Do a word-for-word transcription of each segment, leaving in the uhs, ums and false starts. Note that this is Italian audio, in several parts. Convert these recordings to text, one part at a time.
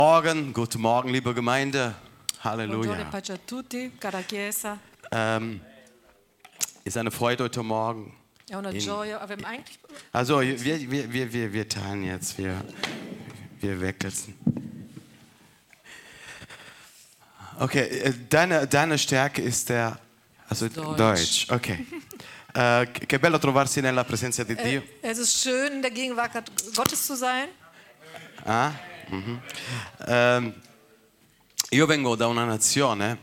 Morgen, guten Morgen, liebe Gemeinde. Buongiorno e Halleluja. pace a tutti, cara Chiesa. Ähm, ist eine Freude heute Morgen. È una In- gioia. Avem eigentlich... Also wir, wir, wir, wir, wir teilen jetzt, wir, wir wechseln. Okay, äh, deine, deine Stärke ist der, also Deutsch. Deutsch, okay. Äh, che bello trovarsi nella presenza di Dio. Es ist schön, in der Gegenwart Gottes zu sein. Ah? Mhm. Ehm, io vengo da una nazione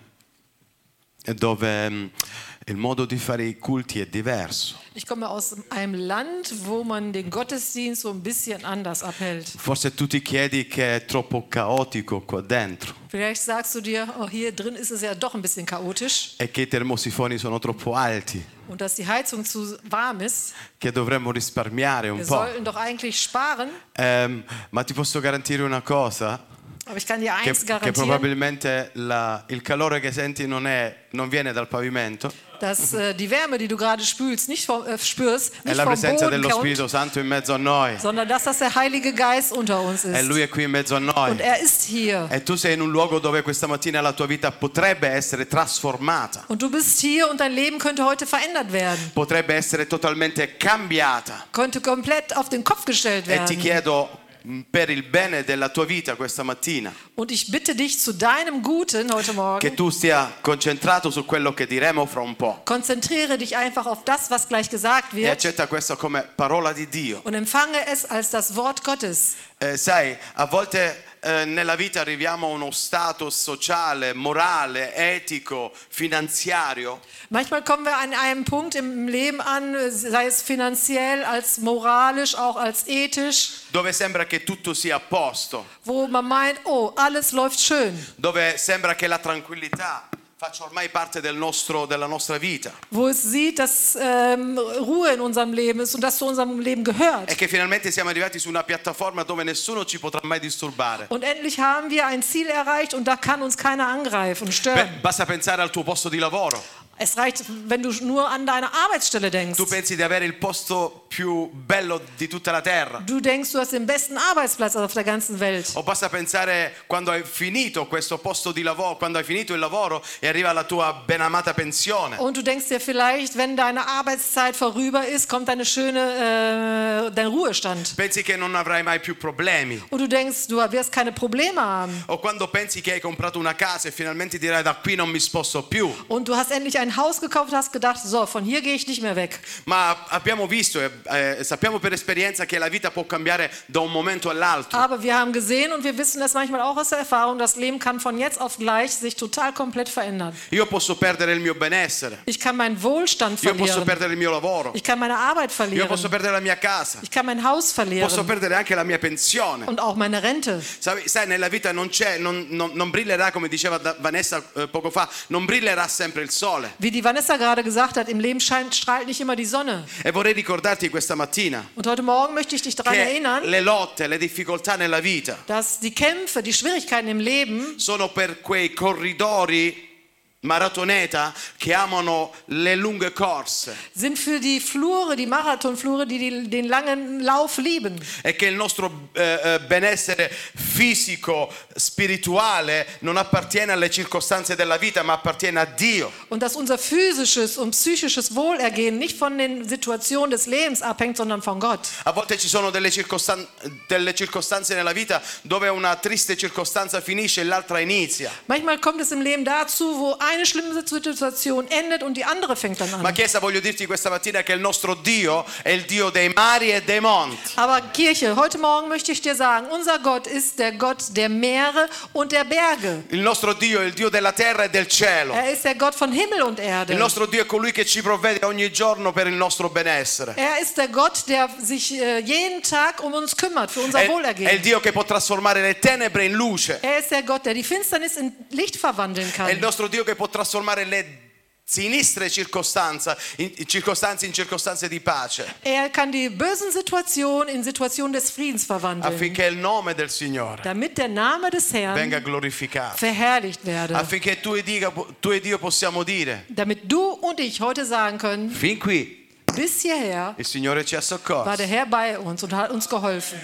dove mm, il modo di fare i culti è diverso. Ich komme aus einem Land, wo man den Gottesdienst so ein bisschen anders abhält. Forse tu ti chiedi che è troppo caotico qua dentro Vielleicht sagst du dir, oh, hier drin ist es ja doch ein bisschen chaotisch e che i termosifoni sono troppo alti, und dass die Heizung zu warm ist. che dovremmo risparmiare un Wir po'. sollten doch eigentlich sparen. Ehm, ma ti posso garantire una cosa, Aber ich kann dir che, eins che garantieren, probabilmente la- il calore che senti non, è, non viene dal pavimento, dass äh, die Wärme, die du gerade spürst, nicht vom, äh, spürst, è nicht la vom presenza Boden dello kommt, Spirito Santo in mezzo a noi. sondern dass das der Heilige Geist unter uns E ist. Lui è qui in mezzo a noi. Und er ist hier. E tu sei in un luogo dove questa mattina la tua vita potrebbe essere trasformata, Und du bist hier und dein Leben könnte heute verändert werden. potrebbe essere totalmente cambiata. Könnte komplett auf den Kopf gestellt E ti werden. chiedo mh, per il bene della tua vita questa mattina Und ich bitte dich zu deinem Guten heute che Morgen, tu stia concentrato su quello che diremo fra un po' konzentriere dich einfach auf das, was gleich gesagt e wird accetta questo come parola di Dio. und empfange es als das Wort Gottes. Eh, sai, a volte eh, nella vita arriviamo a uno stato sociale, morale, etico, finanziario Manchmal kommen wir an einem Punkt im Leben an, sei es finanziell, als moralisch, auch als ethisch, dove sembra che tutto sia a posto, wo man meint, oh, alles läuft schön. dove sembra che la tranquillità faccia ormai parte del nostro, della nostra vita Wo es sieht, dass ähm, Ruhe in unserem Leben ist und das zu unserem Leben gehört. e che finalmente siamo arrivati su una piattaforma dove nessuno ci potrà mai disturbare. Und endlich haben wir ein Ziel erreicht und da kann uns keiner angreifen und Beh, stören. basta pensare al tuo posto di lavoro. Es reicht, wenn du nur an deine Arbeitsstelle denkst. Tu pensi di avere il posto più bello di tutta la terra. Du denkst, du hast den besten Arbeitsplatz auf der ganzen Welt. O basta pensare quando hai finito questo posto di lavoro, quando hai finito il lavoro e arriva la tua benamata pensione. Und du denkst dir vielleicht, wenn deine Arbeitszeit vorüber ist, kommt deine schöne, äh, dein Ruhestand. Pensi che non avrai mai più problemi. Und du denkst, du wirst keine Probleme haben. O quando pensi che hai comprato una casa e finalmente dirai da qui non mi sposto più. Und du hast endlich ein Haus gekauft, hast gedacht, so, von hier gehe ich nicht mehr weg. Ma abbiamo visto e eh, sappiamo per esperienza che la vita può cambiare da un momento all'altro. Aber wir haben gesehen und wir wissen das manchmal auch aus der Erfahrung, das Leben kann von jetzt auf gleich sich total komplett verändern. Io posso perdere il mio benessere. Ich kann meinen Wohlstand Io posso verlieren. perdere il mio lavoro. Ich kann meine Arbeit Io posso verlieren. perdere la mia casa. Ich kann mein Haus Posso verlieren. perdere anche la mia pensione. Und auch meine Rente. Sai, sai, nella vita non c'è, non, non- non brillerà, come diceva da- Vanessa eh, poco fa, non brillerà sempre il sole. Wie die Vanessa gerade gesagt hat, im Leben scheint, strahlt nicht immer die Sonne. E vorrei ricordarti questa mattina Und heute Morgen möchte ich dich daran che erinnern, le lotte, le difficoltà nella vita dass die Kämpfe, die Schwierigkeiten im Leben sono per quei corridori maratoneta che amano le lunghe corse sind für die Flure, die Marathonflure, die, die den langen Lauf lieben. e che il nostro eh, eh, benessere fisico, spirituale non appartiene alle circostanze della vita ma appartiene a Dio. Und dass unser physisches und psychisches Wohlergehen nicht von den Situationen des Lebens abhängt, sondern von Gott. A volte ci sono delle, circostan- delle circostanze nella vita dove una triste circostanza finisce e l'altra inizia. Manchmal kommt es im Leben dazu, wo eine schlimme Situation endet und die andere fängt dann Ma an. Chiesa, voglio dirti questa mattina che il nostro Dio è il Dio dei mari e dei monti. Aber Kirche, heute Morgen möchte ich dir sagen, unser Gott ist der Gott der Meere und der Berge. Il nostro Dio è il Dio della terra e del cielo. Er ist der Gott von Himmel und Il Erde. nostro Dio è colui che ci provvede ogni giorno per il nostro benessere. Er ist der Gott, der sich äh, jeden Tag um uns kümmert, für unser È, è il Wohlergehen. Dio che può trasformare le tenebre in luce. Er ist der Gott, der die Finsternis in Licht verwandeln È il kann. nostro Dio che può trasformare le sinistre circostanze in, in circostanze in circostanze di pace, Er kann die bösen Situationen in Situationen des Friedens verwandeln, affinché il nome del Signore damit der Name des venga Herrn glorificato, verherrlicht werde. affinché tu e, Dio, tu e Dio possiamo dire: Damit du und ich heute sagen können, fin qui bis hierher il Signore ci ha war soccorsi. der Herr bei uns und hat uns geholfen.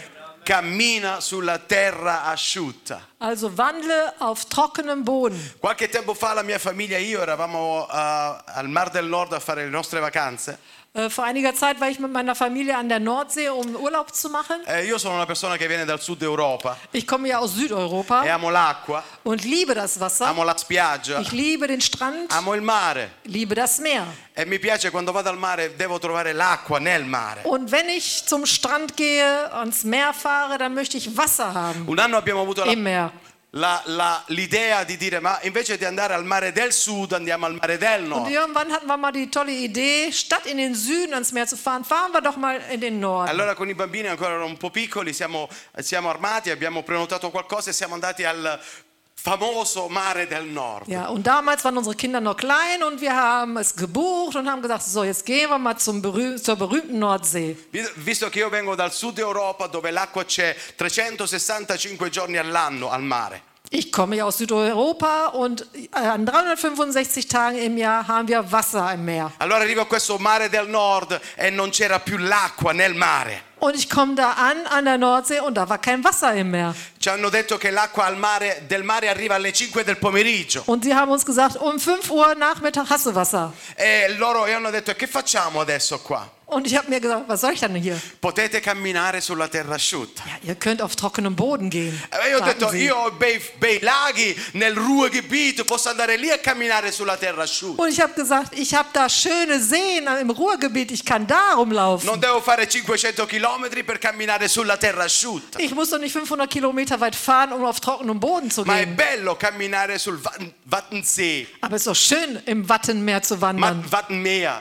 cammina sulla terra asciutta. Also wandle auf trockenem Boden. Qualche tempo fa la mia famiglia e io eravamo uh, al Mar del Nord a fare le nostre vacanze. Äh, vor einiger Zeit war ich mit meiner Familie an der Nordsee, um Urlaub zu machen. Eh, io sono una persona che viene dal sud Europa Ich komme ja aus Südeuropa e amo l'acqua, und liebe das Wasser. amo la spiaggia, Ich liebe den Strand, amo il mare. liebe das Meer. E mi piace quando vado al mare devo trovare l'acqua nel mare. Und wenn ich zum Strand gehe, ans Meer fahre, dann möchte ich Wasser haben Un anno abbiamo avuto im la, Meer. la, la, l'idea di dire ma invece di andare al mare del sud andiamo al mare del Und nord. irgendwann hatten wir mal die tolle Idee, statt in den Süden ans Meer zu fahren, fahren wir doch mal in den Norden. Allora con i bambini ancora erano un po' piccoli, siamo, siamo armati, abbiamo prenotato qualcosa e siamo andati al famoso mare del nord. Ja, und damals waren unsere Kinder noch klein und wir haben es gebucht und haben gesagt, so jetzt gehen wir mal zum berüh- zur berühmten Nordsee. Visto che io vengo dal sud Europa dove l'acqua c'è trecentosessantacinque giorni all'anno al mare. Ich komme ja aus Südeuropa und an dreihundertfünfundsechzig Tagen im Jahr haben wir Wasser im Meer. Allora arrivo a questo mare del nord e non c'era più l'acqua nel mare. Und ich komme da an, an der Nordsee, und da war kein Wasser im Meer. Ci hanno detto che l'acqua al mare, del mare arriva alle cinque del pomeriggio. Und sie haben uns gesagt, um fünf Uhr Nachmittag hast du Wasser. E loro e hanno detto che facciamo adesso qua? Und ich habe mir gesagt, was soll ich denn hier? Potete camminare sulla terra asciutta. Ja, ihr könnt auf trockenem Boden gehen. E io ho sagten detto, sie. io ho bei, bei laghi nel Ruhrgebiet, posso andare lì a camminare sulla terra asciutta. Und ich habe gesagt, ich habe da schöne Seen im Ruhrgebiet, ich kann da rumlaufen. Non devo fare cinquecento chilometri per camminare sulla terra asciutta. Ich muss doch nicht fünfhundert Kilometer weit fahren, um auf trockenem Boden zu Ma è gehen. bello camminare sul Wat- Wattensee, Aber es ist doch schön, im Wattenmeer zu ma wandern. Wattenmeer.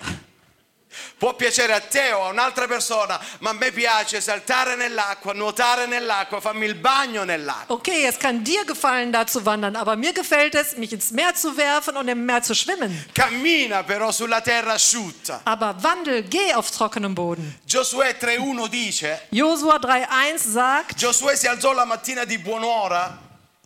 Può piacere a te o a un'altra persona, ma a me piace saltare nell'acqua, nuotare nell'acqua, farmi il bagno nell'acqua. Okay, es kann dir gefallen, da zu wandern, aber mir gefällt es, mich ins Meer zu werfen und im Meer zu schwimmen. Cammina però sulla terra asciutta. Aber wandel, geh auf trockenem Boden. Giosuè tre uno dice, Josua drei eins sagt, Giosuè si alzò la mattina di buon'ora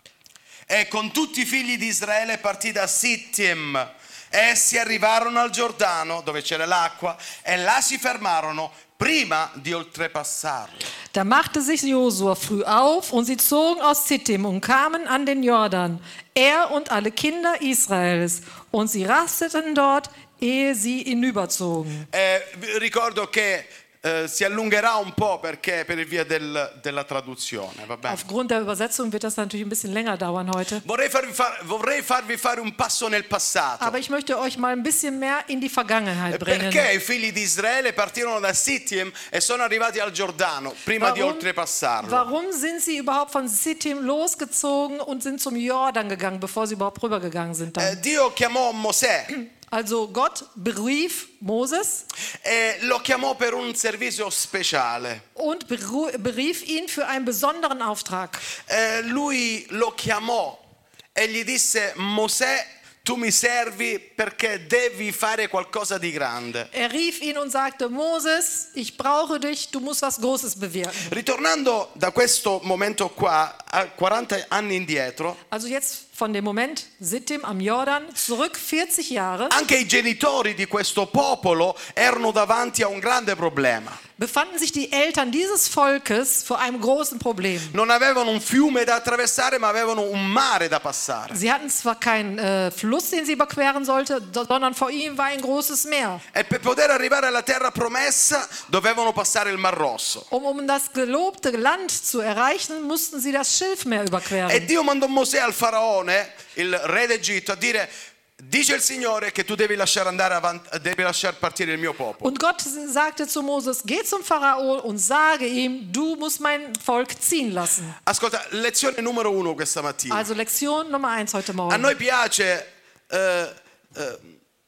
e con tutti i figli di Israele partì da Sittim. Essi arrivarono al Giordano dove c'era l'acqua e là si fermarono prima di oltrepassarlo. da machte sich Josua früh auf und sie zogen aus Sittim und kamen an den Jordan, er und alle Kinder Israels, und sie rasteten dort, ehe sie hinüberzogen. Eh, vi ricordo che eh, si allungherà un po' perché per via del- della traduzione, va bene? Aufgrund der Übersetzung wird das natürlich ein bisschen länger dauern heute. Vorrei farvi, far- vorrei farvi fare un passo nel passato. Aber ich möchte euch mal ein bisschen mehr in die Vergangenheit bringen. Perché i figli di Israele partirono da Sittim e sono arrivati al Giordano prima di Warum, oltrepassarlo? warum sind sie überhaupt von Sittim losgezogen und sind zum Jordan gegangen, bevor sie überhaupt rübergegangen sind? Dann? Eh, Dio chiamò Mosè Also Gott berief Moses e lo chiamò per un servizio speciale. und beru- berief ihn für einen besonderen Auftrag. Eh, lui lo chiamò e gli disse: Mosè, tu mi servi perché devi fare qualcosa di grande. Er rief ihn und sagte, Moses, ich brauche dich, du musst was Großes bewirken. Ritornando da questo momento qua, a quaranta anni indietro, Also jetzt von dem Moment Sittim am Jordan zurück vierzig Jahre, anche i genitori di questo popolo erano davanti a un grande problema. befanden sich die Eltern dieses Volkes vor einem großen Problem. Non avevano un fiume da attraversare, ma avevano un mare da passare. Sie hatten zwar keinen äh, Fluss, den sie überqueren sollte, do- sondern vor ihnen war ein großes Meer. E per poter arrivare alla terra promessa dovevano passare il Mar Rosso. Um, um das gelobte Land zu erreichen, mussten sie das Schilfmeer E überqueren. Dio mandò Mosè al faraone, il re d'Egitto, a dire: dice il Signore che tu devi lasciare andare avanti, devi lasciar partire il mio popolo. Und Gott sagte zu Moses, geh zum Pharao und sage ihm, du musst mein Volk ziehen lassen. Ascolta, lezione numero uno questa mattina. Also Lektion Nummer eins heute A Morgen. noi piace eh, eh,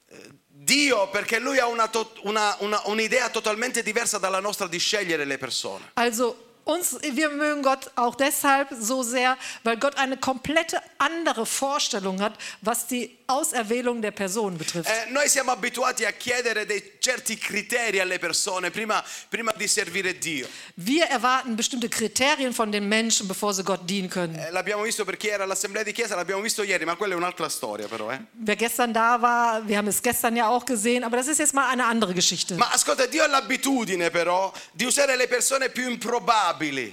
Dio perché Lui ha una to- una- una- un'idea totalmente diversa dalla nostra di scegliere le persone. Also uns, wir mögen Gott auch deshalb so sehr, weil Gott eine komplette andere Vorstellung hat, was die Auserwählung der Person betrifft. Eh, noi siamo abituati a chiedere dei certi criteri alle persone prima, prima di servire Dio. Wir erwarten bestimmte Kriterien von den Menschen, bevor sie Gott dienen können. Eh, l'abbiamo visto per chi era all'assemblea di chiesa, l'abbiamo visto ieri, ma quella è un'altra storia però. Eh. Wer gestern da war, wir haben es gestern ja auch gesehen, aber das ist jetzt mal eine andere Geschichte. Ma ascolta, Dio ha l'abitudine però di usare le persone più improbabili.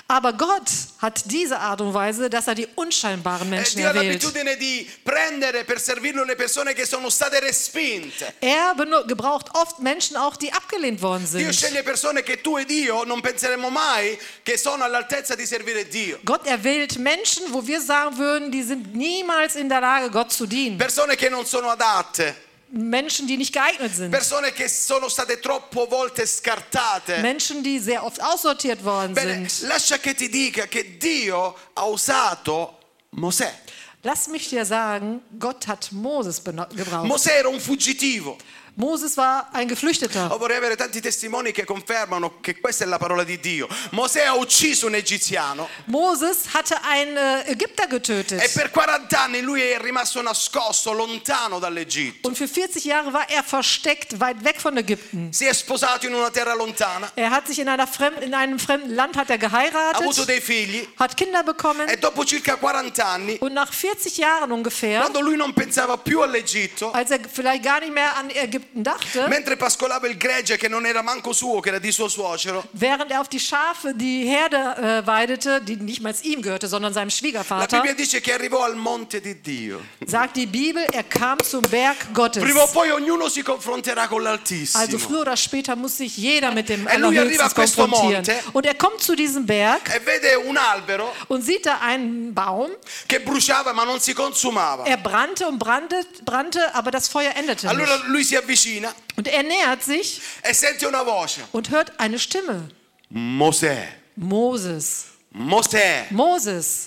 Aber Gott hat diese Art und Weise, dass er die unscheinbaren E Menschen Dio ha erwählt. l'abitudine di prendere per servirlo le persone che sono state respinte. Er benu- gebraucht oft Menschen auch, die abgelehnt worden Dio sind. sceglie persone che tu ed io non penseremo mai che sono all'altezza di servire Dio. Gott erwählt Menschen, wo wir sagen würden, die sind niemals in der Lage, Gott zu dienen. Persone che non sono adatte. Menschen, die nicht geeignet sind. Persone che sono state troppo volte scartate. Menschen, die sehr oft aussortiert worden Bene, sind. lascia che ti dica che Dio ha usato Mosè. Lass mich dir sagen, Gott hat Moses bena- gebraucht. Mosè era un fuggitivo. Moses war ein Geflüchteter. Oh, vorrei avere tanti testimoni che confermano che questa è la parola di Dio. Mosè ha ucciso un egiziano Moses hatte einen äh, Ägypter e getötet. per quaranta anni lui è rimasto nascosto lontano dall'Egitto. Und für vierzig Jahre war er versteckt, weit weg von Ägypten. Si è sposato in una terra lontana, Er hat sich in, einer fremd, in einem fremden Land hat er ha avuto geheiratet, dei figli hat Kinder bekommen. e dopo circa quaranta anni, Und nach vierzig Jahren ungefähr, quando lui non pensava più all'Egitto, als er vielleicht gar nicht mehr an Ägypten dachte, mentre pascolava il gregge che non era manco suo, che era di suo suocero, während er auf die Schafe, die Herde äh, weidete, die nicht mal ihm gehörte, sondern seinem la Schwiegervater, Bibbia dice che arrivò al monte di Dio. sagt die Bibel, er kam zum Berg Gottes. Prima o poi ognuno si confronterà con l'Altissimo. Also früher oder später muss sich jeder mit dem E lui arriva a Allerhöchsten questo konfrontieren. monte. Und er kommt zu diesem Berg E vede un albero und sieht da einen Baum. che bruciava ma non si consumava. Er brannte und brannte, brannte, aber das Feuer endete Allora nicht. lui si avvicina Und er nähert sich e sente una voce. und hört eine Stimme. Mosè, Moses, Mosè. Moses,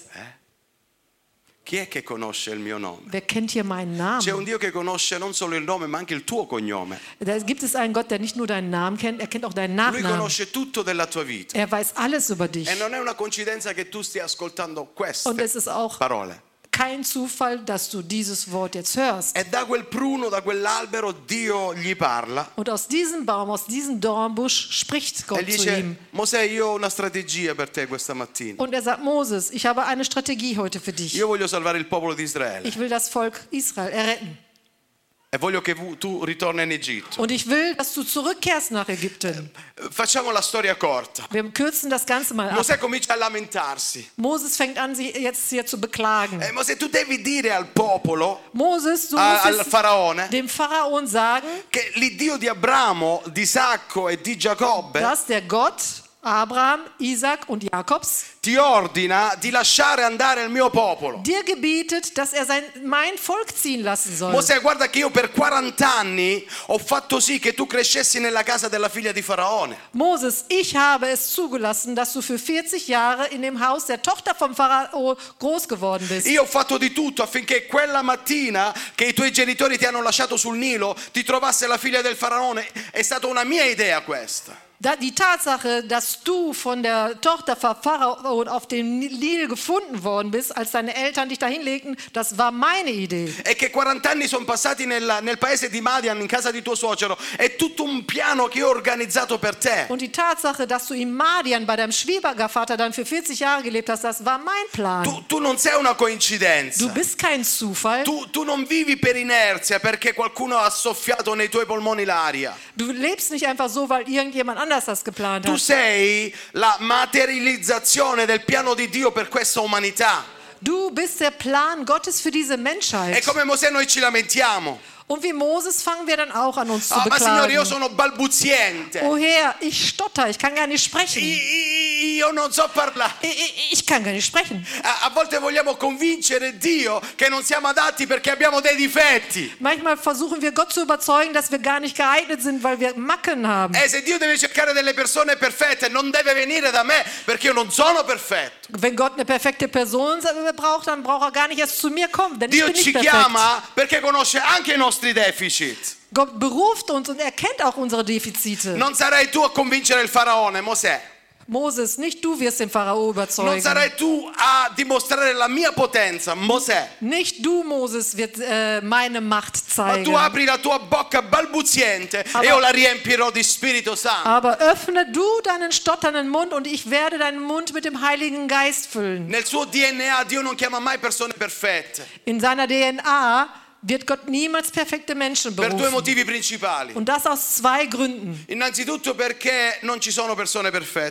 Chi è che conosce il mio nome? wer kennt hier meinen C'è un Namen? Dio che conosce non solo il nome ma anche il tuo cognome. Da gibt es einen Gott, der nicht nur deinen Namen kennt, er kennt auch deinen Lui Nachnamen. conosce tutto della tua vita. Er weiß alles über dich. E non è una coincidenza che tu stia ascoltando Und queste es ist auch parole. kein Zufall, dass du dieses Wort jetzt hörst. E da quel pruno, da quell'albero, Dio gli parla Und aus diesem Baum, aus diesem Dornbusch spricht e Gott gli zu ihm. dice: Mosè, io ho una strategia per te questa mattina. Und er sagt, Moses, ich habe eine Strategie heute für dich. Io voglio salvare il popolo di Israele Ich will das Volk Israel erretten. e voglio che vu- tu ritorni in Egitto. Und ich will, dass du zurückkehrst nach Ägypten. Facciamo la storia corta. Wir kürzen das Ganze mal ab. Mosè comincia a lamentarsi. Moses fängt an, sich jetzt hier zu beklagen. Eh, Mosè, tu devi dire al popolo, Moses, du a- musst al es faraone, dem Pharaon sagen, che l'Iddio di Abramo, di Isacco e di Giacobbe dass der Gott Abraham, Isaac und Jakobs ti ordina di lasciare andare il mio popolo. dir gebietet, dass er sein, mein Volk ziehen lassen soll. Mosè, guarda che io per quaranta anni ho fatto sì che tu crescessi nella casa della figlia di Faraone. Moses, ich habe es zugelassen, dass du für vierzig Jahre in dem Haus der Tochter vom Pharao groß geworden bist. Io ho fatto di tutto affinché quella mattina che i tuoi genitori ti hanno lasciato sul Nilo ti trovasse la figlia del Faraone. È stata una mia idea questa. Da, die Tatsache, dass du von der Tochter von Pharao auf dem Nil gefunden worden bist, als deine Eltern dich dahin legten, das war meine Idee. E che quaranta anni sono passati nel, nel paese di Madian, in casa di tuo suocero, è tutto un piano che ho organizzato per te. Und die Tatsache, dass du in Madian bei deinem Schwiegervater dann für vierzig Jahre gelebt hast, das war mein Plan. Tu, tu non sei una Du coincidenza. bist kein Zufall. Tu, tu non vivi per inerzia perché qualcuno ha soffiato nei tuoi polmoni l'aria. Du lebst nicht einfach so, weil irgendjemand anders das geplant Tu hat. sei la materializzazione del piano di Dio per questa umanità. Du bist der Plan Gottes für diese E Menschheit. come Mosè noi ci lamentiamo. Und wie Moses fangen wir dann auch an, uns zu Ah, ma signore, io beklagen. sono balbuziente. Oh Herr, ich stotter, ich kann gar nicht sprechen. I- i- Io non so parlare. Ich, ich, ich kann gar nicht sprechen. A, a volte vogliamo convincere Dio che non siamo adatti perché abbiamo dei difetti. Manchmal versuchen wir Gott zu überzeugen, dass wir gar nicht geeignet sind, weil wir Macken haben. E se Dio deve cercare delle persone perfette, non deve venire da me perché io non sono perfetto. Wenn Gott eine perfekte Person braucht, dann braucht er gar nicht erst zu mir kommen, denn ich Dio bin ci nicht perfekt. chiama perché conosce anche i nostri deficit. Gott beruft uns und erkennt auch unsere Defizite. Non sarai tu a convincere il faraone, Mosè. Moses, nicht du wirst den Pharao Non überzeugen. sarai tu a dimostrare la mia potenza, Mosè. Nicht du, Moses, wird äh, meine Macht Ma tu zeigen. apri la tua bocca balbuziente e Aber- io la riempirò di Spirito Santo. Aber öffne du deinen stotternden Mund und ich werde deinen Mund mit dem Heiligen Geist füllen. Nel suo D N A Dio non chiama mai persone perfette. In seiner D N A wird Gott niemals perfekte Menschen Per due berufen. motivi principali. Und das aus zwei Gründen. Innanzitutto perché non ci sono persone perfette.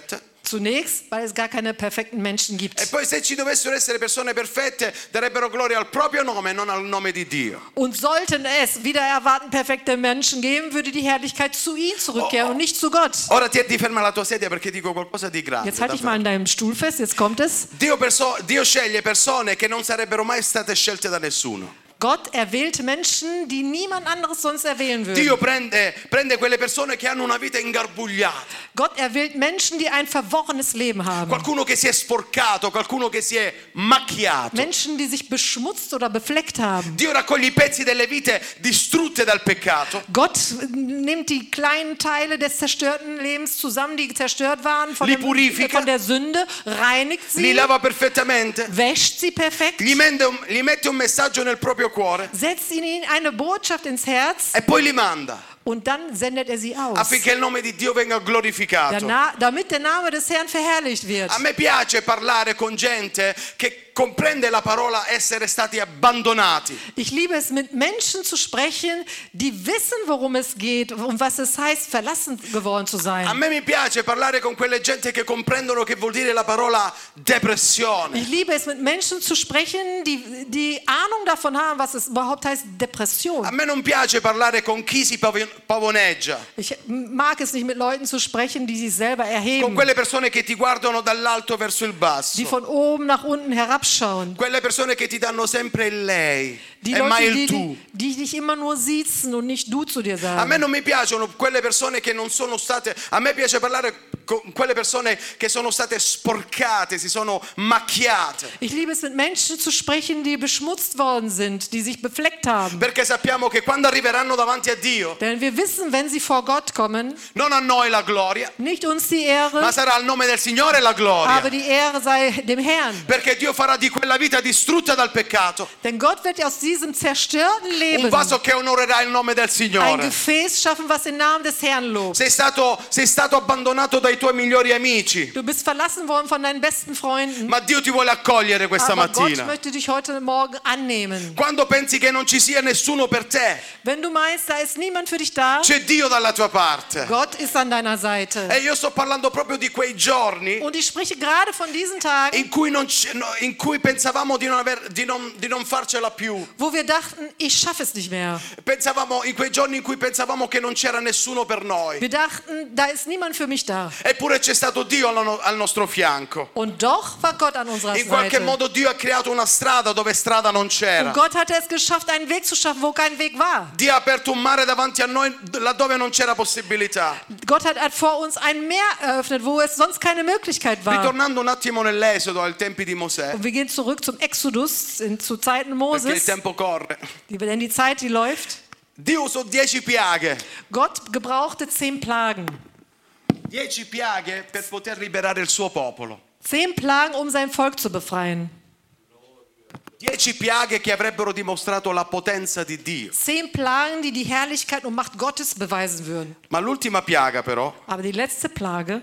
Zunächst, weil es gar keine perfekten Menschen gibt. E poi se ci dovessero essere persone perfette, darebbero gloria al proprio nome e non al nome di Dio. Und sollten es wieder erwarten perfekte Menschen geben, würde die Herrlichkeit zu ihnen zurückkehren Oh, oh. und nicht zu Gott. Ora ti, ti ferma la tua sedia perché dico qualcosa di grande. Jetzt halte ich davvero. mal an deinem Stuhl fest, jetzt kommt es. Dio, perso- Dio sceglie persone che non sarebbero mai state scelte da nessuno. Gott erwählt Menschen, die niemand anderes sonst erwählen würde. Dio prende, prende quelle persone che hanno una vita ingarbugliata, Gott erwählt Menschen, die ein verworrenes Leben haben. qualcuno che si è sporcato, qualcuno che si è macchiato. Menschen, die sich beschmutzt oder befleckt haben. Dio raccoglie i pezzi delle vite distrutte dal peccato, Gott nimmt die kleinen Teile des zerstörten Lebens zusammen, die zerstört waren von, Li dem, purifica. von der Sünde, reinigt li sie, lava perfettamente, wäscht sie perfekt, gli mette, un, gli mette un messaggio nel proprio cuore setzt ihnen eine Botschaft ins Herz e poi li manda und dann sendet er sie aus, affinché il nome di Dio venga glorificato. Dana- damit der Name des Herrn verherrlicht wird. A me piace parlare con gente che comprende la parola essere stati abbandonati. Ich liebe es, mit Menschen zu sprechen, die wissen, worum es geht, um was es heißt, verlassen geworden zu A sein. me mi piace parlare con quelle gente che comprendono che vuol dire la parola depressione. Ich liebe es, mit Menschen zu sprechen, die die Ahnung davon haben, was es überhaupt heißt, A Depression. me non piace parlare con chi si pav- pavoneggia, Ich mag es nicht, mit Leuten zu sprechen, die sich selber con erheben, quelle persone che ti guardano dall'alto verso il die basso, von oben nach unten herabschauen, quelle persone che ti danno sempre il lei die e mai Leute, il die, tu. die, die dich immer nur siezen und nicht du zu dir A sagen. me non mi piacciono quelle persone che non sono state, a me piace parlare con quelle persone che sono state sporcate, si sono macchiate, Ich liebe es, mit Menschen zu sprechen, die beschmutzt worden sind, die sich befleckt haben. perché sappiamo che quando arriveranno davanti a Dio, Denn wir wissen, wenn sie vor Gott kommen, non a noi la gloria, nicht uns die ma Ehre, sarà al nome del Signore la gloria, aber die Ehre sei dem Herrn. perché Dio farà di quella vita distrutta dal peccato Denn Gott wird aus diesem zerstörten un Leben vaso che onorerà il nome del ein Signore. Gefäß schaffen, was den Namen des Herrn lobt. Sei stato, sei stato abbandonato dai tuoi migliori amici, Du bist verlassen worden von deinen besten Freunden, ma Dio ti vuole accogliere questa aber Gott mattina. möchte dich heute Morgen annehmen. Quando pensi che non ci sia nessuno per te, Wenn du meinst, da ist niemand für dich da, c'è Dio dalla tua parte. Gott ist an deiner Seite. E io sto parlando proprio di quei giorni Und ich spreche gerade von diesen Tagen, in cui, non c- no, in cui pensavamo di non, aver, di, non, di non farcela più. wo wir dachten, ich schaffe es nicht mehr. Pensavamo, in quei giorni in cui pensavamo che non c'era nessuno per noi. Wir dachten, da ist niemand für mich da. Eppure c'è stato Dio al, no- al nostro fianco. Und doch war Gott an unserer In qualche Seite. modo Dio ha creato una strada dove strada non c'era. Und Gott hatte es geschafft, einen Weg zu schaffen, wo kein Weg war. Dio ha aperto un mare davanti a noi laddove non c'era possibilità. Gott hat, hat vor uns ein Meer eröffnet, wo es sonst keine Möglichkeit war. Ritornando un attimo nell'Esodo, ai tempi di Mosè, Und wir gehen zurück zum Exodus, in, zu Zeiten perché il Moses, tempo corre. die, denn die Zeit, die läuft. Dio usò dieci piaghe. Gott gebrauchte zehn Plagen. Dieci piaghe per poter liberare il suo popolo. Zehn Plagen, um sein Volk zu befreien. Dieci piaghe che avrebbero dimostrato la potenza di Dio. Zehn Plagen, die die Herrlichkeit und Macht Gottes beweisen würden. Ma l'ultima piaga però, Aber die letzte Plage,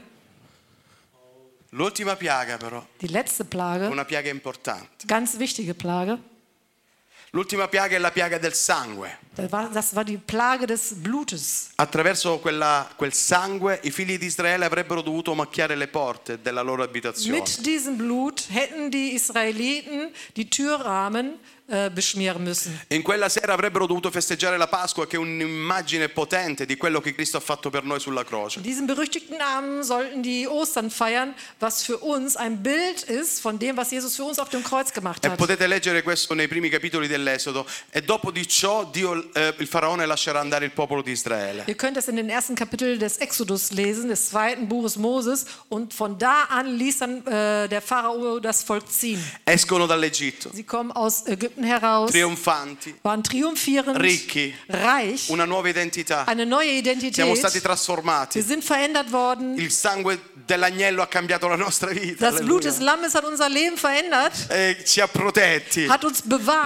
l'ultima piaga però, die letzte Plage, una piaga importante. ganz wichtige Plage, L'ultima piaga è la piaga del sangue. das war, das war die Plage des Blutes. Attraverso quella- quel sangue i figli di Israele avrebbero dovuto macchiare le porte della loro abitazione. Mit diesem Blut hätten die Israeliten die Türrahmen äh, beschmieren müssen. In quella sera avrebbero dovuto festeggiare la Pasqua, che è un'immagine potente di quello che Cristo ha fatto per noi sulla croce. In diesem berüchtigten Abend sollten die Ostern feiern, was für uns ein Bild ist von dem, was Jesus für uns auf dem Kreuz gemacht E hat. potete leggere questo nei primi capitoli dell'Esodo. E dopo di ciò Dio, eh, il faraone lascerà andare il popolo di Israele. Ihr könnt das in den ersten Kapitel des Exodus lesen, des zweiten Buches Moses. Und von da an ließ dann äh, der Pharao das Volk ziehen. Escono dall'Egitto, Sie kommen aus Ägypten heraus, trionfanti, waren triumphierend, ricchi, reich, una nuova identità. eine neue Identität. Siamo stati Wir trasformati. sind verändert worden. Il sangue dell'agnello ha cambiato la nostra vita. Das Blut Alleluia. des Lammes hat unser Leben verändert, E ci ha protetti hat uns bewahrt dall'angelo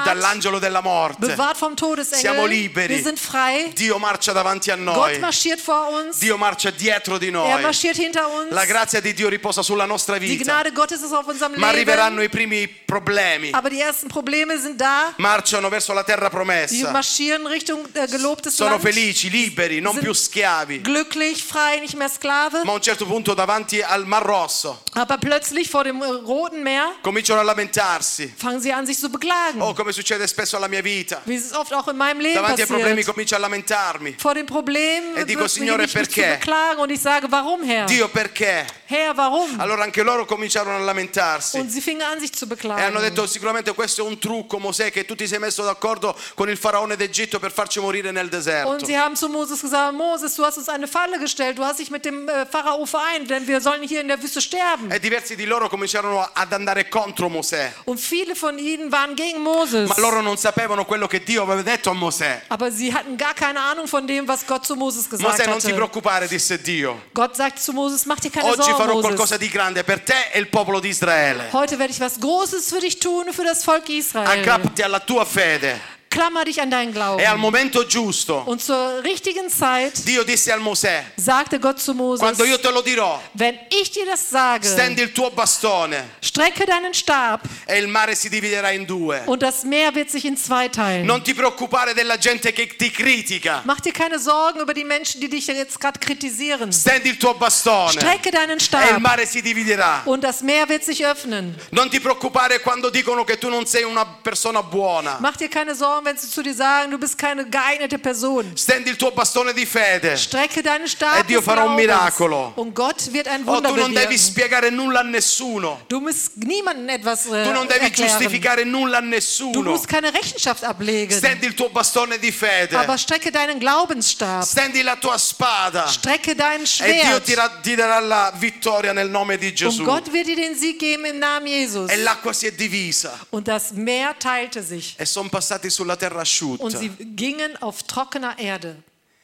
dall'angelo della morte. bewahrt vom Siamo Todesengel. liberi. Wir sind frei. Dio marcia davanti a Gott noi. marschiert vor uns. Dio marcia dietro di Er noi. marschiert hinter uns. La grazia di Dio riposa sulla nostra Die vita. Gnade Gottes ist auf unserem Ma arriveranno Leben. i primi problemi. Aber die ersten Probleme sind da. Marciano verso la terra Die promessa. marschieren Richtung äh, gelobtes Sono Land. felici, liberi, non Sind- più schiavi. Glücklich, frei, nicht mehr Sklave. Ma a un certo punto davanti al Mar Rosso Aber plötzlich vor dem äh, Roten Meer cominciano a lamentarsi. fangen sie an, sich zu beklagen. Oh, come succede spesso alla mia vita. Wie es oft auch in meinem Leben Davanti ai problemi passiert. comincio a lamentarmi. Vor dem Problem E dico, beginne Signore, ich mich zu perché? beklagen und ich sage, warum, Herr? Dio, perché? Herr, warum? Allora anche loro cominciarono a lamentarsi. Und sie fingen an, sich zu E beklagen. hanno detto sicuramente questo è un trucco, Mosè, che tu ti sei messo d'accordo con il faraone d'Egitto per farci morire nel Und deserto. sie haben zu Moses gesagt, Moses, du hast uns eine Falle gestellt, du hast dich mit dem äh, Pharao vereint, denn wir sollen hier in der Wüste sterben. E diversi di loro cominciarono ad andare contro Mosè. Und viele von ihnen waren gegen Moses. Ma loro non sapevano quello che Dio aveva detto a Mosè. Aber sie hatten gar keine Ahnung von dem, was Gott zu Moses gesagt Mosè, non ti hatte. preoccupare, disse Dio. Gott sagt zu Moses, mach dir keine Oggi Sorgen, farò Moses. qualcosa di grande per te e il popolo di Israele. Heute werde ich was Großes für dich tun und für das Volk Israel. Aggrappati alla tua fede. Klammer dich an deinen Glauben. E al momento giusto Und zur richtigen Zeit Dio disse al Mosè: sagte Gott zu Moses, quando io te lo dirò, wenn ich dir das sage, stendi il tuo bastone strecke deinen Stab e il mare si dividerà in due. und das Meer wird sich in zwei teilen. Non ti preoccupare della gente che ti critica. Mach dir keine Sorgen über die Menschen, die dich jetzt gerade kritisieren. Stendi il tuo bastone Strecke deinen e il Stab mare si dividerà. und das Meer wird sich öffnen. Non ti preoccupare quando dicono che tu non sei una persona buona. Mach dir keine Sorgen, wenn sie zu dir sagen, du bist keine geeignete Person. Stendi il tuo bastone di fede. Strecke deinen Stab E Dio des farà un Glaubens. miracolo. Und Gott wird ein Oh, Wunder tu non devi bewirken. spiegare nulla a nessuno. Du musst niemandem etwas äh, Tu non devi erklären. giustificare nulla a Du nessuno. musst keine Rechenschaft ablegen. Stendi il tuo bastone di fede. Aber strecke deinen Glaubensstab. Stendi la tua spada. Strecke dein E Dio Schwert. ti, ra- ti darà la vittoria nel nome di Und Gesù. Gott wird dir den Sieg geben im Namen Jesus. E l'acqua si è divisa. Und das Meer teilte sich. E sono passati sulla terra Und asciutta. sie gingen auf trockener Erde.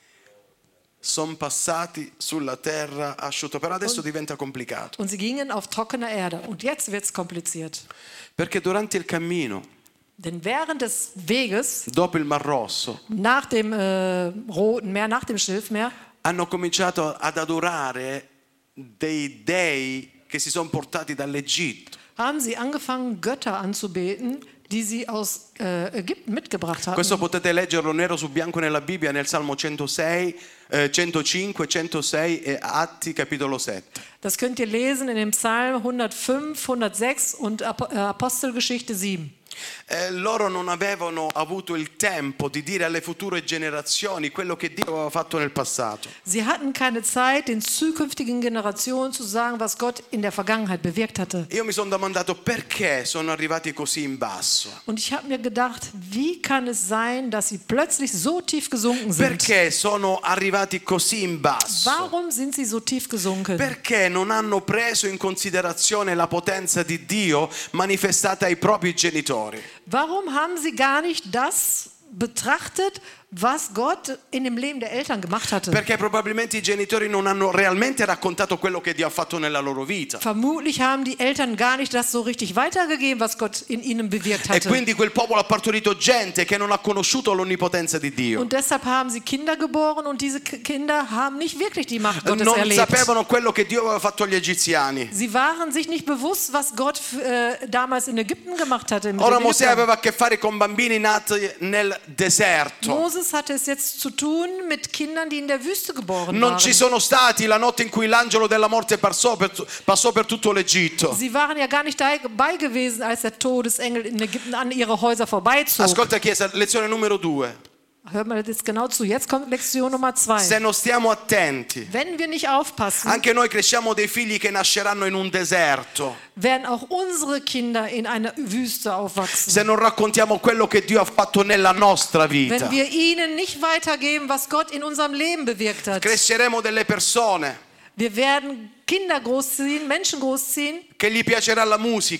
Sono passati sulla terra asciutta. Però adesso diventa complicato. Und sie gingen auf trockener Erde. Und jetzt wird es kompliziert. Perché durante il cammino, Denn während des Weges dopo il Mar Rosso, nach dem äh, Roten Meer, nach dem Schilfmeer, hanno cominciato ad adorare dei dei che si sono portati dall'Egitto. haben sie angefangen, Götter anzubeten, die sie aus äh, Ägypten mitgebracht hatten. Questo potete leggerlo nero su bianco nella Bibbia, nel Salmo centosei, eh, centocinque, centosei e Atti capitolo sette. Das könnt ihr lesen in dem Psalm hundertfünf, hundertsechs und Ap- äh, Apostelgeschichte sieben. Eh, loro non avevano avuto il tempo di dire alle future generazioni quello che Dio aveva fatto nel passato. Sie hatten keine Zeit, den zukünftigen Generationen zu sagen, was Gott in der Vergangenheit bewirkt hatte. Io mi sono domandato perché sono arrivati così in basso. Und ich habe mir gedacht, wie kann es sein, dass sie plötzlich so tief gesunken sind? Perché sono arrivati così in basso? Warum sind sie so tief gesunken? Perché non hanno preso in considerazione la potenza di Dio manifestata ai propri genitori? Warum haben sie gar nicht das betrachtet, was Gott in dem Leben der Eltern gemacht hatte? Perché probabilmente i genitori non hanno realmente raccontato quello che Dio ha fatto nella loro vita. Vermutlich haben die Eltern gar nicht das so richtig weitergegeben, was Gott in ihnen bewirkt E hatte. quindi quel popolo ha partorito gente che non ha conosciuto l'onnipotenza di Dio. Und deshalb haben sie Kinder geboren und diese K- Kinder haben nicht wirklich die Macht Gottes Non erlebt. sapevano quello che Dio aveva fatto agli egiziani. Sie waren sich nicht bewusst, was Gott äh, damals in Ägypten gemacht hatte. Mit Ora den Mosè Ägyptern. aveva a che fare con bambini nati nel deserto. Moses hatte es jetzt zu tun mit Kindern, die in der Wüste geboren Non waren. ci sono stati la notte in cui l'angelo della morte passò per, passò per tutto l'Egitto. Sie waren ja gar nicht dabei gewesen, als der Todesengel in Ägypten an ihre Häuser vorbeizog. Ascolta Chiesa, lezione numero due. Hört mal jetzt genau zu. Jetzt kommt Lektion Nummer zwei. Se non stiamo attenti, Wenn wir nicht aufpassen, anche noi cresciamo dei figli che nasceranno in un deserto. werden auch unsere Kinder in einer Wüste aufwachsen. Se non raccontiamo quello che Dio ha fatto nella nostra vita, Wenn wir ihnen nicht weitergeben, was Gott in unserem Leben bewirkt hat. cresceremo delle persone Wir werden Kinder großziehen, Menschen großziehen, che gli piacerà la musica,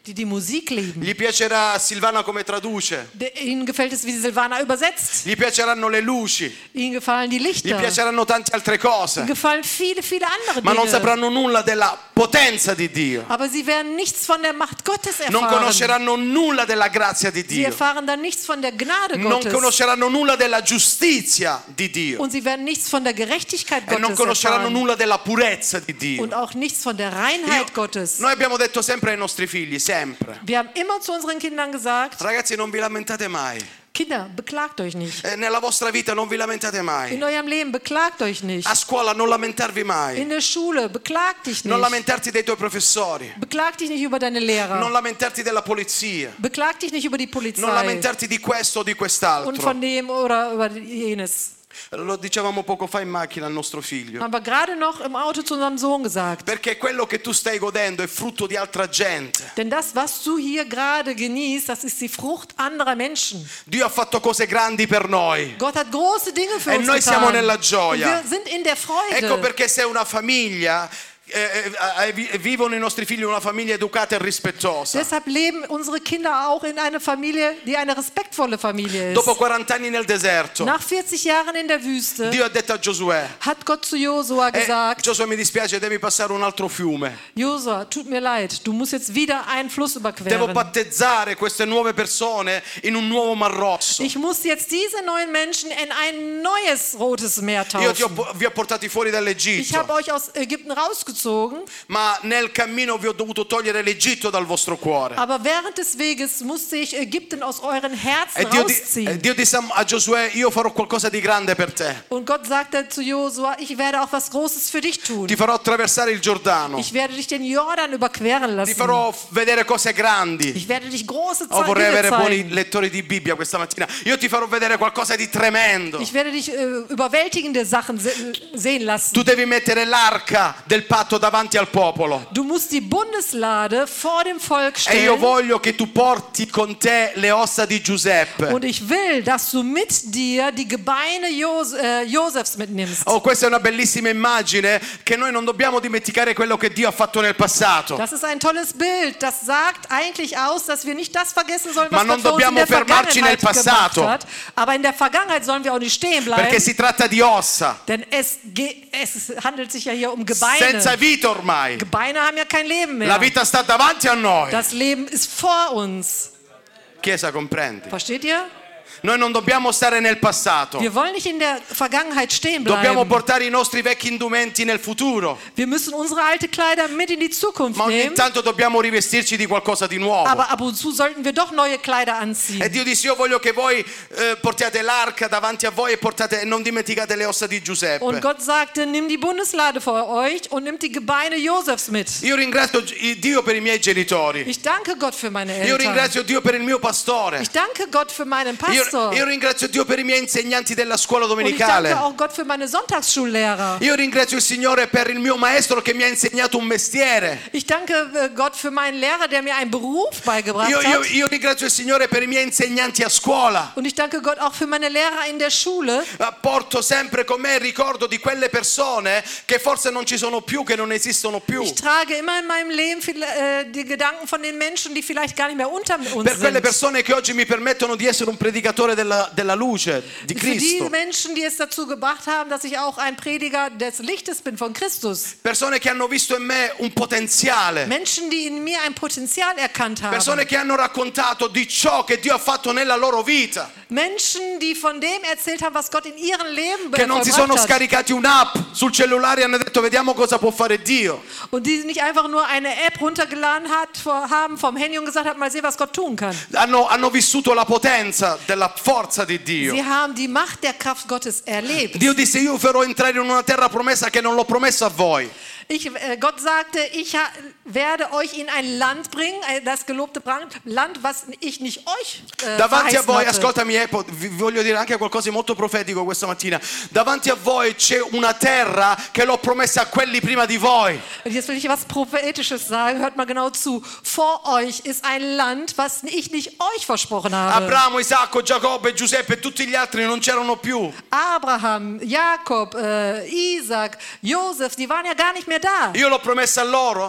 die die Musik lieben. Gli piacerà Silvana come traduce. De- Ihnen gefällt es, wie Silvana übersetzt. Gli piaceranno le luci. Ihnen gefallen die Gli Lichter. piaceranno tante altre cose. Ihnen gefallen viele, viele andere Ma non Dinge. sapranno nulla della potenza di Dio. Aber sie werden nichts von der Macht Gottes Non erfahren. conosceranno nulla della grazia di Sie Dio. erfahren dann nichts von der Gnade Non Gottes. conosceranno nulla della giustizia di Dio. Und sie werden nichts von der Gerechtigkeit E non Gottes conosceranno erfahren. nulla della purezza di Dio. Und auch nichts von der Reinheit Io- Gottes. Noi abbiamo detto sempre ai nostri figli, sempre, Wir haben immer zu unseren Kindern gesagt, ragazzi, non vi lamentate mai. Kinder, beklagt euch nicht. Eh, nella vostra vita non vi lamentate mai. In eurem Leben beklagt euch nicht. A scuola non lamentarvi mai. In der Schule beklag dich Non nicht. lamentarti dei tuoi professori. Beklag dich nicht über deine Lehrer. Non lamentarti della polizia. Beklag dich nicht über die Non Polizei lamentarti di questo o di und quest'altro. von dem oder über jenes. Lo dicevamo poco fa in macchina al nostro figlio. Haben wir gerade noch im Auto zu unserem Sohn gesagt. Perché quello che tu stai godendo è frutto di altra gente. Denn das, was du hier gerade genießt, das ist die Frucht anderer Menschen. Dio ha fatto cose grandi per noi. Gott hat große Dinge für E uns noi siamo getan. nella gioia. Und wir sind in der Freude. Ecco perché se una famiglia eh, eh, vi- vivono i nostri figli in una famiglia educata e rispettosa. Deshalb leben unsere Kinder auch in einer Familie, die eine respektvolle Familie ist. Dopo quaranta anni nel deserto, Nach vierzig Jahren in der Wüste Dio ha detto a Giosuè: hat Gott zu Josua eh, gesagt, Giosuè, mi dispiace, devi passare un altro fiume. Josua, tut mir leid, du musst jetzt wieder einen Fluss Devo überqueren. battezzare queste nuove persone in un nuovo Mar Rosso. Ich muss jetzt diese neuen Menschen in ein neues Rotes Meer Io ti ho, taufen. vi ho portati fuori Ich habe dall'Egitto, euch aus Ägypten rausgezogen, ma nel cammino vi ho dovuto togliere l'Egitto dal vostro cuore. aber während des Weges musste ich Ägypten aus euren Herzen E Dio, di- rausziehen. e Dio disse a Giosuè: io farò qualcosa di grande per te. Und Gott sagte zu Josua, ich werde auch was Großes für dich tun. Ti farò attraversare il Giordano. Ich werde dich den Jordan überqueren Ti lassen. farò vedere cose grandi. Ich werde dich große Oh, vorrei Dinge avere buoni zeigen. lettori di Bibbia questa mattina. Io ti farò vedere qualcosa di tremendo. Ich werde dich äh, überwältigende Sachen se sehen lassen. Tu devi mettere l'arca del patto davanti al popolo. Du musst die Bundeslade vor dem Volk E io stellen. voglio che tu porti con te le ossa di Giuseppe. Und ich will, dass du mit dir die Gebeine Jos äh, Josefs mitnimmst. Oh, questa è una bellissima immagine che noi non dobbiamo dimenticare quello che Dio ha fatto nel passato. Das ist ein tolles Bild. Das sagt eigentlich aus, dass wir nicht das vergessen sollen, Ma was non Gott für uns in dobbiamo der fermarci nel Vergangenheit gemacht passato. hat. Aber in der Vergangenheit sollen wir auch nicht stehen Perché bleiben. si tratta di ossa, Denn es, ge- es handelt sich ja hier um Gebeine. senza vita ormai. Gebeine haben ja kein Leben mehr. La vita sta davanti a noi. Das Leben ist vor uns. Chiesa, comprendi? Versteht ihr? Noi non dobbiamo stare nel passato. Wir wollen nicht in der Vergangenheit stehen Dobbiamo bleiben. portare i nostri vecchi indumenti nel futuro. Wir müssen unsere alte Kleider mit in die Zukunft Ma ogni nehmen. tanto dobbiamo rivestirci di qualcosa di nuovo. Aber ab und zu sollten wir doch neue Kleider anziehen. E Dio disse: io voglio che voi eh, portiate l'arca davanti a voi e portate, non dimenticate le ossa di Giuseppe. Und Gott sagte, nimm die Bundeslade vor euch und nimm die Gebeine Josefs mit. Io ringrazio Dio per i miei genitori. Ich danke Gott für meine Io Eltern. ringrazio Dio per il mio pastore. Ich danke Gott für meinen Io, Pastor. io ringrazio Dio per i miei insegnanti della scuola Und ich domenicale. danke auch Gott für meine Sonntagsschullehrer. Io ringrazio il Signore per il mio maestro che mi ha insegnato un mestiere. Ich danke äh, Gott für meinen Lehrer, der mir einen Beruf beigebracht Io, io, hat. io ringrazio il Signore per i miei insegnanti a scuola. Und ich danke Gott auch für meine Lehrer in der Schule. Eh, Porto sempre con me il ricordo di quelle persone che forse non ci sono più, che non esistono più. Ich trage immer in meinem Leben viel, äh, die Gedanken von den Menschen, die vielleicht gar nicht mehr unter uns Per quelle sind. persone che oggi mi permettono di essere un predicatore della, della luce di Für die Cristo. Menschen, die es dazu gebracht haben, dass ich auch ein Prediger des Lichtes bin, von Christus. Persone che hanno visto in me un potenziale. Menschen, die in mir ein Potenzial erkannt haben. Persone che hanno raccontato di ciò che Dio ha fatto nella loro vita. Menschen, die von dem erzählt haben, was Gott in ihrem Leben Che non si sono vollbracht hat. scaricati un'app sul cellulare e hanno detto: vediamo cosa può fare Dio. Und die nicht einfach nur eine App runtergeladen hat, vor- haben vom Handy und gesagt haben, mal sehen, was Gott tun kann. Hanno, hanno vissuto la potenza della forza di Dio. Sie haben die Macht der Kraft Gottes erlebt. Dio disse: io farò entrare in una terra promessa che non l'ho promessa a voi. Ich, äh, Gott sagte, ich ha, werde euch in ein Land bringen, äh, das gelobte Brand- Land, was ich nicht euch äh, Davanti a verheißen voi, hatte. ascoltami, eh, po- vi voglio dire anche qualcosa di molto profetico questa mattina. Davanti a voi c'è una terra che l'ho promessa a quelli prima di voi. Und jetzt will ich was Prophetisches sagen, hört mal genau zu. Vor euch ist ein Land, was ich nicht euch versprochen habe. Abramo, Isacco, Giacobbe, Giuseppe e tutti gli altri non c'erano più. Abraham, Jakob, äh, Isaac, Josef, die waren ja gar nicht mehr da. Io l'ho promessa a loro Ich habe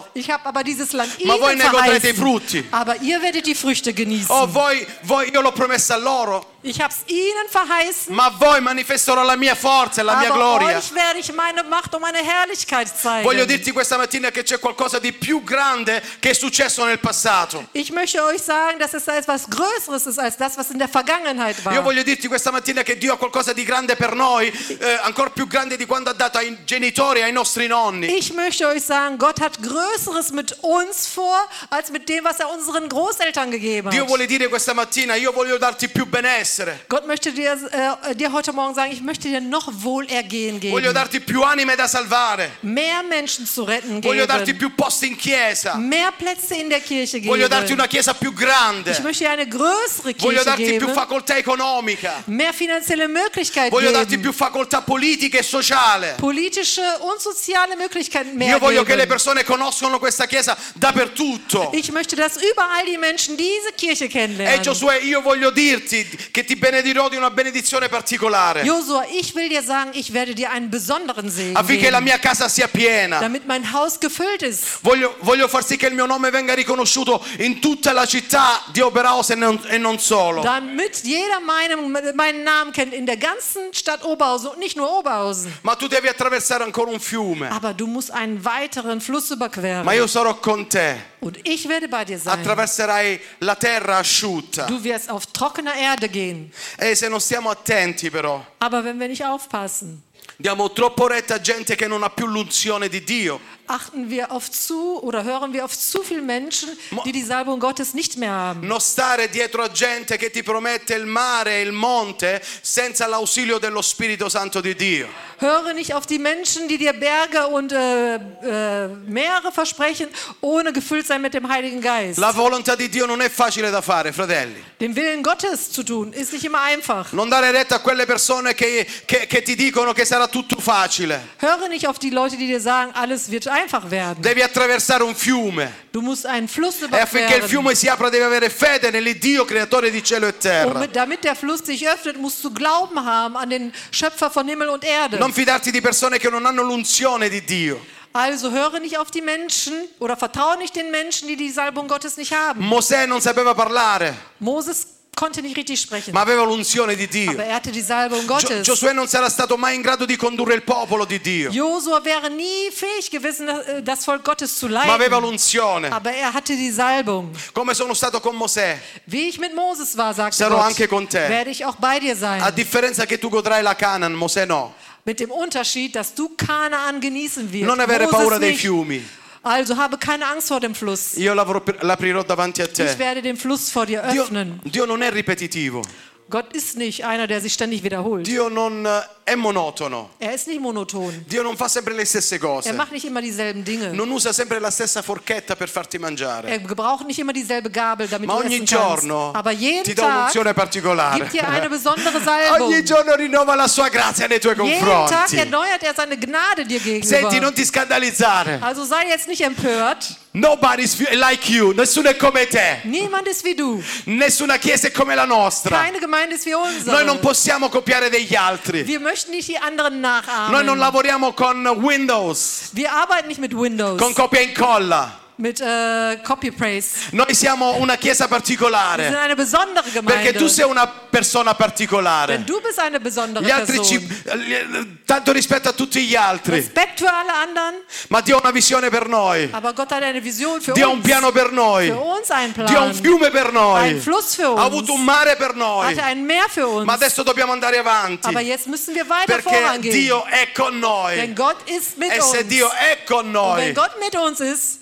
aber dieses Land ma voi ihnen ne godrete i verheißen. frutti. Aber ihr werdet die Früchte genießen. Oh, voi, voi, io l'ho promessa a loro, Ich habe es ihnen verheißen. ma a voi manifesterò la mia forza e la mia Aber gloria. euch werde ich meine Macht und meine Herrlichkeit zeigen. Voglio dirti questa mattina che c'è qualcosa di più grande che è successo nel passato. Ich möchte euch sagen, dass es etwas Größeres ist als das, was in der Vergangenheit war. Io voglio dirti questa mattina che Dio ha qualcosa di grande per noi, eh, ancora più grande di quando ha dato ai genitori, ai nostri nonni. Ich möchte euch sagen, Gott hat Größeres mit uns vor, als mit dem, was er unseren Großeltern gegeben Dio hat. vuole dire questa mattina, io voglio darti più benessere, Gott möchte dir, äh, dir heute Morgen sagen, ich möchte dir noch Wohlergehen voglio geben. darti più anime da salvare, Mehr Menschen zu retten voglio darti geben. più posti in chiesa, Mehr Plätze in der Kirche voglio darti geben. una chiesa più grande, Ich möchte dir eine größere voglio Kirche darti più geben. facoltà economica, Mehr finanzielle Möglichkeiten voglio darti geben. più facoltà politica e sociale. Politische und soziale Möglichkeiten mehr Io voglio che le geben. persone conoscano questa chiesa dappertutto. Ich möchte, dass überall die Menschen diese Kirche E kennenlernen. Giosuè, io voglio dirti che ti benedirò di una benedizione particolare, Josua, ich will dir sagen, ich werde dir einen besonderen Segen affinché la geben, mia casa sia piena. damit mein Haus gefüllt ist. Voglio, voglio far sì che il mio nome venga riconosciuto in tutta la città di Oberhausen e non, e non solo. Damit jeder meinen, meinen Namen kennt in der ganzen Stadt Oberhausen und nicht nur Oberhausen. Ma tu devi attraversare ancora un fiume. Aber du musst einen weiteren Fluss überqueren. Ma io sarò con te. Und ich werde bei dir sein. Attraverserai la terra asciutta. Du wirst auf trockener Erde gehen. E se non stiamo attenti però, Aber wenn wir nicht aufpassen, diamo troppo retta a gente che non ha più l'unzione di Dio. achten wir oft zu oder hören wir auf zu viele Menschen, Mo- die die Salbung Gottes nicht mehr haben. Non stare dietro a gente che ti promette il mare e il monte senza l'ausilio dello Spirito Santo di Dio. Höre nicht auf die Menschen, die dir Berge und äh, äh, Meere versprechen, ohne gefüllt sein mit dem Heiligen Geist. La volontà di Dio non è facile da fare, fratelli. Den Willen Gottes zu tun, ist nicht immer einfach. Non dare retta a quelle persone che, che- che ti dicono che sarà tutto facile. Höre nicht auf die Leute, die dir sagen, alles wird einfach werden. Devi attraversare un fiume Du musst einen Fluss e affinché il überqueren. fiume si apra devi avere fede nell'Iddio creatore di cielo e Und terra. mit, damit der Fluss sich öffnet, musst du Glauben haben an den Schöpfer von Himmel und Erde. Non fidarti di persone che non hanno l'unzione di Dio. Also höre nicht auf die Menschen oder vertraue nicht den Menschen, die die Salbung Gottes nicht haben. Mosè non sapeva parlare, Moses konnte nicht richtig sprechen, ma aveva l'unzione di Dio. aber er hatte die Salbung Gio- Gottes. Giosuè non sarà stato mai in grado di condurre il popolo di Dio, Josua wäre nie fähig gewesen, das- das Volk Gottes zu ma aveva leiten, l'unzione. aber er hatte die Salbung. Come sono stato con Mosè, Wie ich mit Moses war, sagte Sarò Gott, anche con te. werde ich auch bei dir a sein. differenza che tu godrai la Canaan, Mosè no. Mit dem Unterschied, dass du Kanaan genießen wirst. Non avere Moses paura dei nicht. fiumi. Also habe keine Angst vor dem Fluss. Io l'avrò- l'aprirò davanti a Ich te. werde den Fluss vor dir Dio, öffnen. Dio non è ripetitivo, Gott ist nicht einer, der sich ständig wiederholt. Dio non eh, è monotono, Er ist nicht monoton. Dio non fa sempre le stesse Er cose, macht nicht immer dieselben Dinge. non usa sempre la stessa forchetta per farti mangiare, Er gebraucht nicht immer dieselbe Gabel, damit ma du ogni essen giorno kannst. Aber ti jeden dà Tag un'unzione particolare. gibt dir eine besondere Salbung. Ogni giorno rinnova la sua grazia nei tuoi Jeden Tag confronti. erneuert er seine Gnade dir Senti, gegenüber. non ti scandalizzare. Also sei jetzt nicht empört. Nobody's like you, nessuno è come te, Niemand ist wie du. nessuna chiesa è come la nostra. Keine Gemeinde ist wie unsere. Noi non possiamo copiare degli altri. Wir möchten nicht die anderen Noi non nachahmen. lavoriamo con Windows, Wir arbeiten nicht mit Windows, con copia e incolla. mit äh, Copy-Paste. Noi siamo una chiesa Wir sind particolare eine besondere perché tu Gemeinde. sei una persona particolare. Denn du bist eine besondere Gli altri Person. ci, tanto rispetto a tutti gli altri, Respekt für alle anderen, ma Dio ha una visione per noi. aber Gott hat eine Vision für Dio ha un uns. piano per noi. Für uns einen Dio ha un Plan. fiume per noi. Ein Fluss für Ha uns. avuto un mare per noi. Hatte ein Meer für uns. Ma adesso dobbiamo andare avanti Aber jetzt müssen wir weiter perché vorangehen. Dio è con Denn noi. Gott ist mit E se uns. Dio è con Und noi, wenn Gott mit uns ist,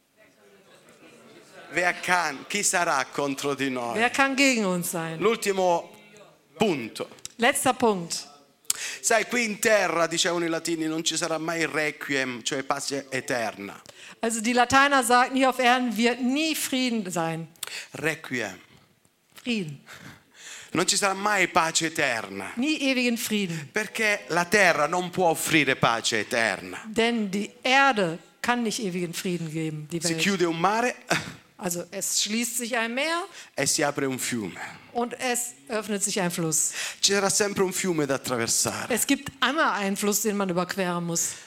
wer kann, chi sarà contro di noi? wer kann gegen uns sein? L'ultimo punto. Letzter Punkt. Sai, qui in terra, dicevano i latini, non ci sarà mai il requiem, cioè pace eterna. Also die Lateiner sagten, hier auf Erden wird nie Frieden sein. Requiem. Frieden. Non ci sarà mai pace eterna, Nie ewigen Frieden. perché la terra non può offrire pace eterna. Denn die Erde kann nicht ewigen Frieden geben, die Si Welt. chiude un mare Also es schließt sich ein Meer e si apre un fiume. und es öffnet sich ein Fluss. Ci sarà sempre un fiume da attraversare. Es gibt immer einen Fluss, den man überqueren muss.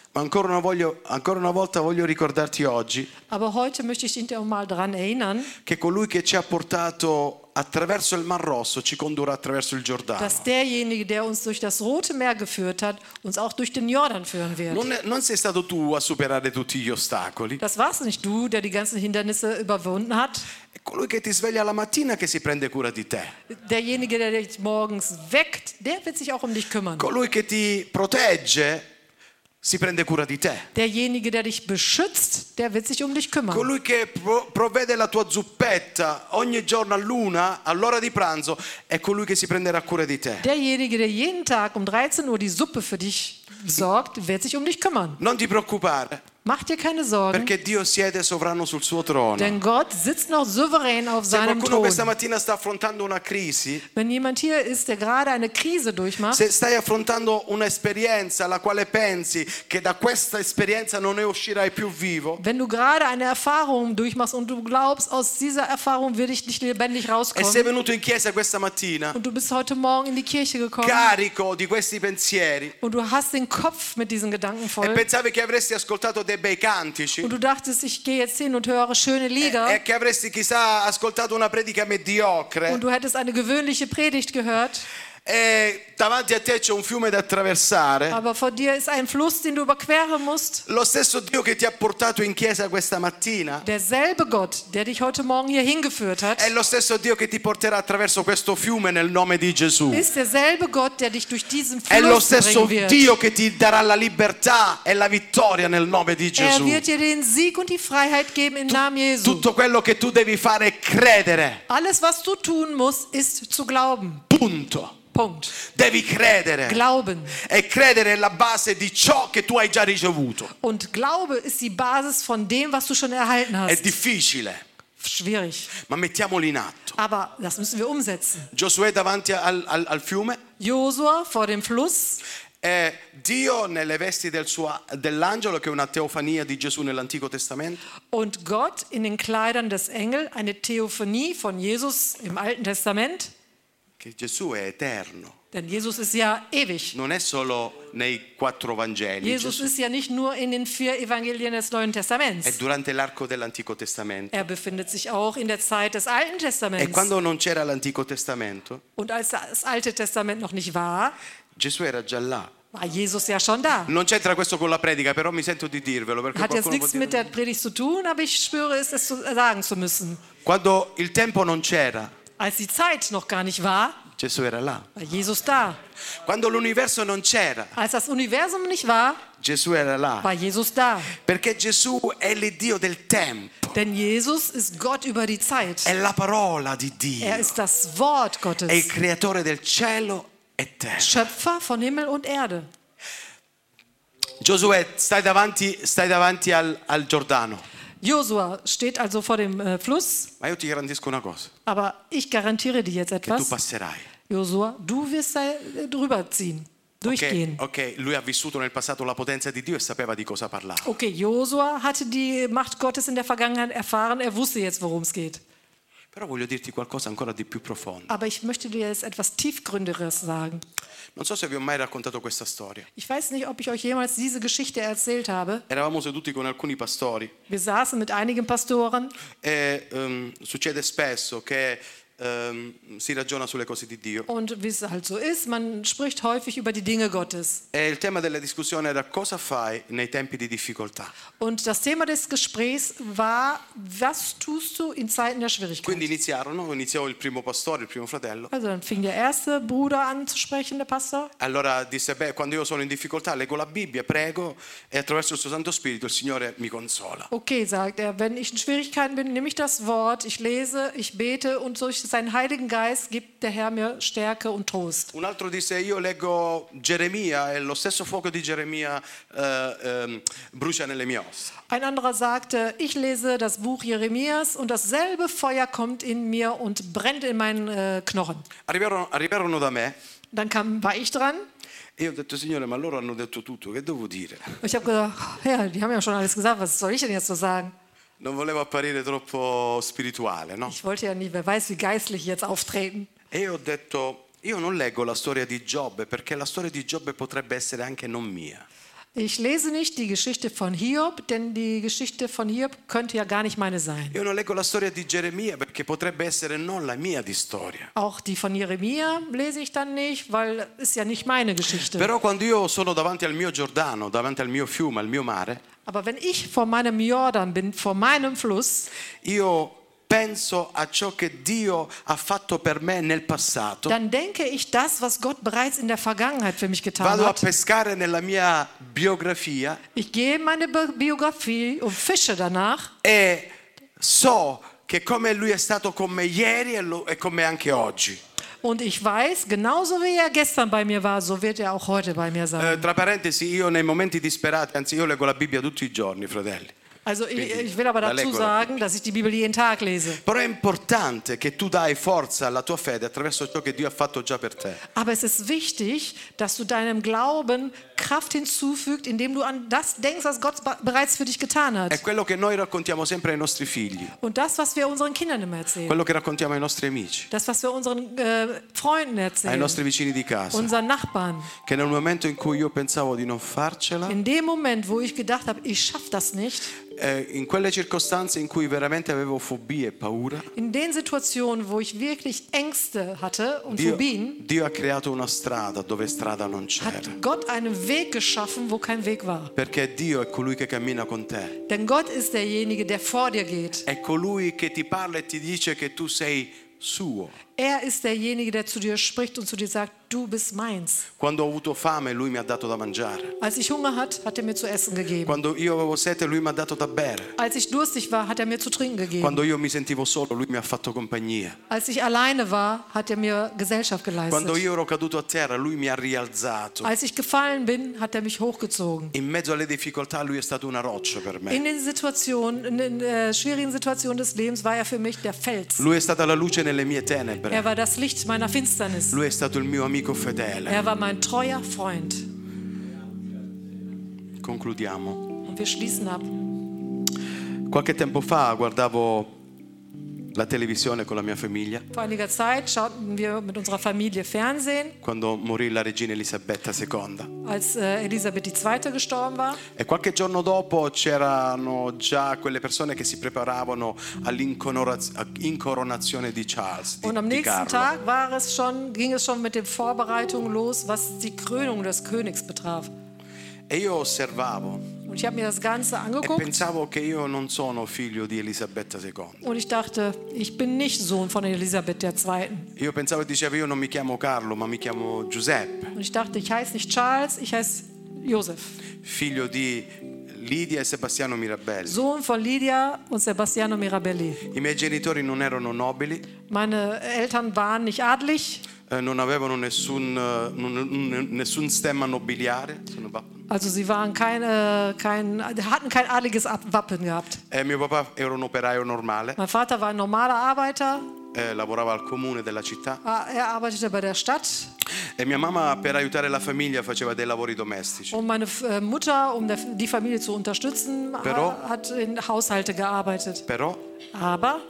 Ma ancora una, voglio, ancora una volta voglio ricordarti oggi Aber heute möchte ich dich auch mal daran erinnern, che colui che ci ha portato attraverso il Mar Rosso ci condurrà attraverso il Giordano. dass derjenige, der uns durch das Rote Meer geführt hat, uns auch durch den Jordan führen wird. Non, è- non sei stato tu a superare tutti gli ostacoli, Das warst nicht du, der die ganzen Hindernisse überwunden hat. è colui che ti sveglia la mattina che si prende cura di te, Derjenige, der dich morgens weckt, der wird sich auch um dich kümmern. colui che ti protegge si prende cura di te, Derjenige, der dich beschützt, der wird sich um dich kümmern. colui che pro- provvede la tua zuppetta ogni giorno all'una, all'ora di pranzo, è colui che si prenderà cura di te. Derjenige, der jeden Tag um dreizehn Uhr die Suppe für dich sorgt, wird sich um dich kümmern. Non ti preoccupare, Mach dir keine Sorgen, perché Dio siede sovrano sul suo trono. denn Gott sitzt noch souverän auf Se seinem qualcuno questa Thron. mattina sta affrontando una crisi, Wenn jemand hier ist, der gerade eine Krise durchmacht, se stai affrontando un'esperienza alla quale pensi che da questa esperienza non ne uscirai più vivo, wenn du gerade eine Erfahrung durchmachst und du glaubst, aus dieser Erfahrung will ich nicht lebendig e sei rauskommen, venuto in chiesa questa mattina und du bist heute Morgen in die Kirche gekommen carico di questi pensieri und du hast den Kopf mit diesen Gedanken e voll pensavi che avresti ascoltato dei bei cantici und du dachtest, ich gehe jetzt hin und höre schöne Lieder e che avresti chissà ascoltato una predica mediocre und du hättest eine gewöhnliche Predigt gehört, e davanti a te c'è un fiume da attraversare, aber vor dir ist ein Fluss, den du überqueren musst. lo stesso Dio che ti ha portato in chiesa questa mattina Derselbe Gott, der dich heute Morgen hier hingeführt hat, è lo stesso Dio che ti porterà attraverso questo fiume nel nome di Gesù. ist derselbe Gott, der dich durch diesen È lo Fluss stesso bringen wird. Dio che ti darà la libertà e la vittoria nel nome di Er Gesù. wird dir den Sieg und die Freiheit geben im Namen Jesu. Tutto quello che tu devi fare è credere. Alles, was du tun musst, ist zu glauben. Punto. Punkt. Devi credere. Glauben. E credere è la base di ciò che tu hai già ricevuto. Und Glaube ist die Basis von dem, was du schon erhalten È hast. difficile, Schwierig. ma mettiamolo in atto. Aber das müssen wir umsetzen. Giosuè davanti al, al- al fiume Josua vor dem Fluss, e Dio nelle vesti del suo- dell'angelo, che è una teofania di Gesù nell'Antico Testamento. und Gott in den Kleidern des Engels, eine Theophanie von Jesus im Alten Testament. Che Gesù è eterno, Denn Jesus ist ja ewig. non è solo nei quattro Vangeli. Jesus Gesù ist ja nicht nur in den vier Evangelien des Neuen è Testaments. durante l'arco dell'Antico Testamento. Er befindet sich auch in der Zeit des Alten E Testaments. quando non c'era l'Antico Testamento, Und als das Alte Testament noch nicht war, Gesù era già là. war Jesus ja schon da. Non c'entra questo con la predica, però mi sento di dirvelo perché Hat jetzt qualcuno può nichts mit dire- der Predigt zu tun, aber ich spüre es, es zu- sagen zu müssen. Quando il tempo non c'era, Als die Zeit noch gar nicht war, Gesù era là. war Jesus da. Quando l'universo non c'era, Als das Universum nicht war, Gesù era là. war Jesus da. Perché Gesù è l'Iddio del tempo, Denn Jesus ist Gott über die Zeit. è la parola di Er Dio, ist das Wort è il Gottes, creatore del cielo e terra. Schöpfer von Himmel und Erde. Giosuè, stai davanti, stai davanti al, al Giordano, Josua steht also vor dem äh, Fluss, ma io ti garantisco una cosa, aber ich garantiere dir jetzt che tu etwas. passerai. Josua, du wirst da äh, drüber ziehen, Ok, durchgehen. ok, lui ha vissuto nel passato la potenza di Dio e sapeva di cosa parlava. Okay, Josua hatte die Macht Gottes in der Vergangenheit erfahren. Er wusste jetzt, worum es geht. Però voglio dirti qualcosa ancora di più profondo. Aber ich möchte dir jetzt etwas Tiefgründigeres sagen. Non so se vi ho mai raccontato questa storia. Ich weiß nicht, ob ich euch jemals diese Geschichte erzählt habe. Eravamo seduti con alcuni pastori Wir saßen mit einigen Pastoren e ehm, succede spesso che ehm, si ragiona sulle cose di Dio. und wie es halt so ist, man spricht häufig über die Dinge Gottes. E il tema della discussione era cosa fai nei tempi di difficoltà. Und das Thema des Gesprächs war, was tust du in Zeiten der Schwierigkeit? Quindi iniziarono, iniziò il primo pastore, il primo fratello. Also dann fing der erste Bruder an zu sprechen, der Pastor. Allora disse, beh, quando io sono in difficoltà leggo la Bibbia, prego e attraverso il suo Santo Spirito il Signore mi consola. Okay, sagt er, wenn ich in Schwierigkeiten bin, nehme ich das Wort, ich lese, ich bete und durch seinen Heiligen Geist gibt der Herr mir Stärke und Trost. Un altro disse, io leggo Geremia e lo stesso fuoco di Geremia eh, ehm, brucia nelle mie ossa. Ein anderer sagte, ich lese das Buch Jeremias und dasselbe Feuer kommt in mir und brennt in meinen äh, Knochen. Arrivarono, arrivarono da me Dann kam, war ich dran. e io ho detto, Signore, ma loro hanno detto tutto, che devo dire? Und ich habe gedacht, ja, die haben ja schon alles gesagt, was soll ich denn jetzt so sagen? Non volevo apparire troppo spirituale, no? Ich wollte ja nicht, wer weiß, wie geistlich jetzt auftreten. E io ho detto, io non leggo la storia di Giobbe perché la storia di Giobbe potrebbe essere anche non mia. Ich lese nicht die Geschichte von Hiob, denn die Geschichte von Hiob könnte ja gar nicht meine sein. Io non leggo la storia di Geremia perché potrebbe essere non la mia di storia. Auch die von Jeremia lese ich dann nicht, weil ist ja nicht meine Geschichte. Però quando io sono davanti al mio Giordano, davanti al mio fiume, al mio mare, Aber wenn ich vor meinem Jordan bin, vor meinem Fluss, io penso a ciò che Dio ha fatto per me nel passato. dann denke ich das, was Gott bereits in der Vergangenheit für mich getan Vado a hat. pescare nella mia biografia Ich gehe in meine Bi- Biografie und fische danach e so che come Lui è stato con me ieri e lo- e con me anche oggi. und ich weiß, genauso wie er gestern bei mir war, so wird er auch heute bei mir sein. Eh, tra parentesi, io nei momenti disperati, anzi io leggo la Bibbia tutti i giorni, fratelli. Also ich, ich will aber La dazu leggo. sagen, dass ich die Bibel jeden Tag lese. Però è importante che tu dai forza alla tua fede attraverso ciò che Dio ha fatto già per te. Aber es ist wichtig, dass du deinem Glauben Kraft hinzufügt, indem du an das denkst, was Gott be- bereits für dich getan È hat. quello che noi raccontiamo sempre ai nostri figli, Und das, was wir unseren Kindern immer erzählen. quello che raccontiamo ai nostri amici, Das, was wir unseren äh, Freunden ai erzählen. nostri vicini di casa, Unseren Nachbarn. che nel momento in cui io pensavo di non farcela, In dem Moment, wo ich gedacht habe, ich schaffe das nicht, eh, in quelle circostanze in cui veramente avevo fobie e paura, in den Situationen, wo ich wirklich Ängste hatte und Dio, Phobien, Dio ha creato una strada dove strada non c'era. hat Gott einen Weg geschaffen, wo kein Weg war. Perché Dio è colui che cammina con te. Denn Gott ist derjenige, der vor dir geht. È colui che ti parla e ti dice che tu sei suo. Er ist derjenige, der zu dir spricht und zu dir sagt, du bist meins. Quando ho avuto fame, lui mi ha dato da mangiare. Als ich Hunger hatte, hat er mir zu essen gegeben. Quando io avevo sete, lui mi ha dato da bere. Als ich durstig war, hat er mir zu trinken gegeben. Quando io mi sentivo solo, lui mi ha fatto compagnia. Als ich alleine war, hat er mir Gesellschaft Quando geleistet. io ero caduto a terra, lui mi ha rialzato. Als ich gefallen bin, hat er mich hochgezogen. In mezzo alle difficoltà, lui è stato una roccia per me. In den Situationen, in den äh, schwierigen Situationen des Lebens war er für mich der Fels. Lui è stata la luce nelle mie Er tenebre. war das Licht meiner Finsternis. Lui è stato il mio amico fedele. Er war mein treuer Freund. Concludiamo. Und wir schließen ab. Qualche tempo fa guardavo la televisione con la mia famiglia Vor einiger Zeit schauten wir mit unserer Familie Fernsehen, quando morì la regina Elisabetta seconda. als äh, Elisabeth die Zweite gestorben war. E qualche giorno dopo c'erano già quelle persone che si preparavano all'incoronazione di Charles, di, Und am di nächsten Carlo. Tag war es schon, ging es schon mit den Vorbereitungen los, was die Krönung des Königs betraf. E io osservavo Und ich habe mir das Ganze e angeguckt pensavo che io non sono figlio di Elisabetta seconda. und ich dachte, ich bin nicht Sohn von Elisabeth der Zweiten. Io pensavo e dicevo io non mi chiamo Carlo ma mi chiamo Giuseppe, Und ich dachte, ich heiße nicht Charles, ich heiße Josef. figlio di Lidia e Sebastiano Mirabelli. Sohn von Lydia und Sebastiano Mirabelli. I miei genitori non erano nobili, Meine Eltern waren nicht adlig, eh, non avevano nessun, eh, non- nessun stemma nobiliare. also sie waren keine, kein, hatten kein adliges Ab- Wappen gehabt. Eh, mio papà era un operaio normale, Mein Vater war ein normaler Arbeiter, eh, lavorava al comune della città er arbeitete bei der Stadt e mia mamma per aiutare la famiglia faceva dei lavori domestici. und meine äh, Mutter, um der, die Familie zu unterstützen, Però- ha, hat in Haushalte gearbeitet. Però Aber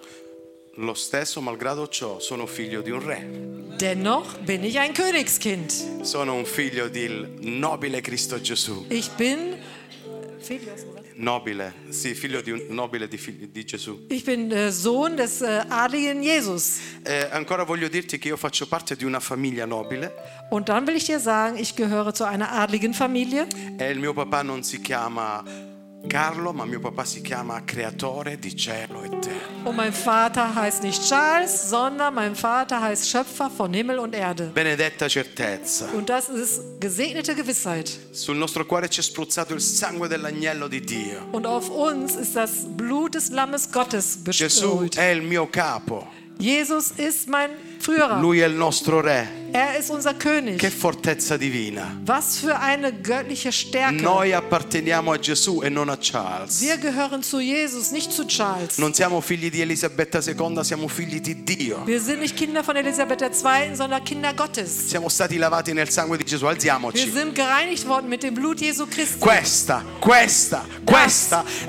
lo stesso, malgrado ciò, sono figlio di un re. dennoch bin ich ein Königskind. Sono un figlio del nobile Cristo Gesù. Ich bin, Feli, hast du gesagt? Nobile, sì, figlio di un nobile di, figli- di Gesù. Ich bin äh, Sohn des äh, adligen Jesus. Eh, ancora voglio dirti che io faccio parte di una famiglia nobile Und dann will ich dir sagen, ich gehöre zu einer adligen Familie. e il mio papà non si chiama Carlo, ma mio papà si chiama Creatore di cielo e terra. Und mein Vater heißt nicht Charles, sondern mein Vater heißt Schöpfer von Himmel und Erde. Benedetta certezza. Und das ist gesegnete Gewissheit. Sul nostro cuore c'è spruzzato il sangue dell'agnello di Dio. Und auf uns ist das Blut des Lammes Gottes Gesù beströmt. è il mio capo. Jesus ist mein Führer. Lui è il nostro re. Er ist unser König. Che fortezza divina. Was für eine göttliche Stärke. Noi apparteniamo a Gesù e non a Charles. Wir gehören zu Jesus, nicht zu Charles. Non siamo figli di Elisabetta seconda, siamo figli di Dio. Wir sind nicht Kinder von Elisabeth der Zweiten, sondern Kinder Gottes. Siamo stati lavati nel sangue di Gesù. Wir Alziamoci. sind gereinigt worden mit dem Blut Jesu Christi. Questa, questa, questa è la storia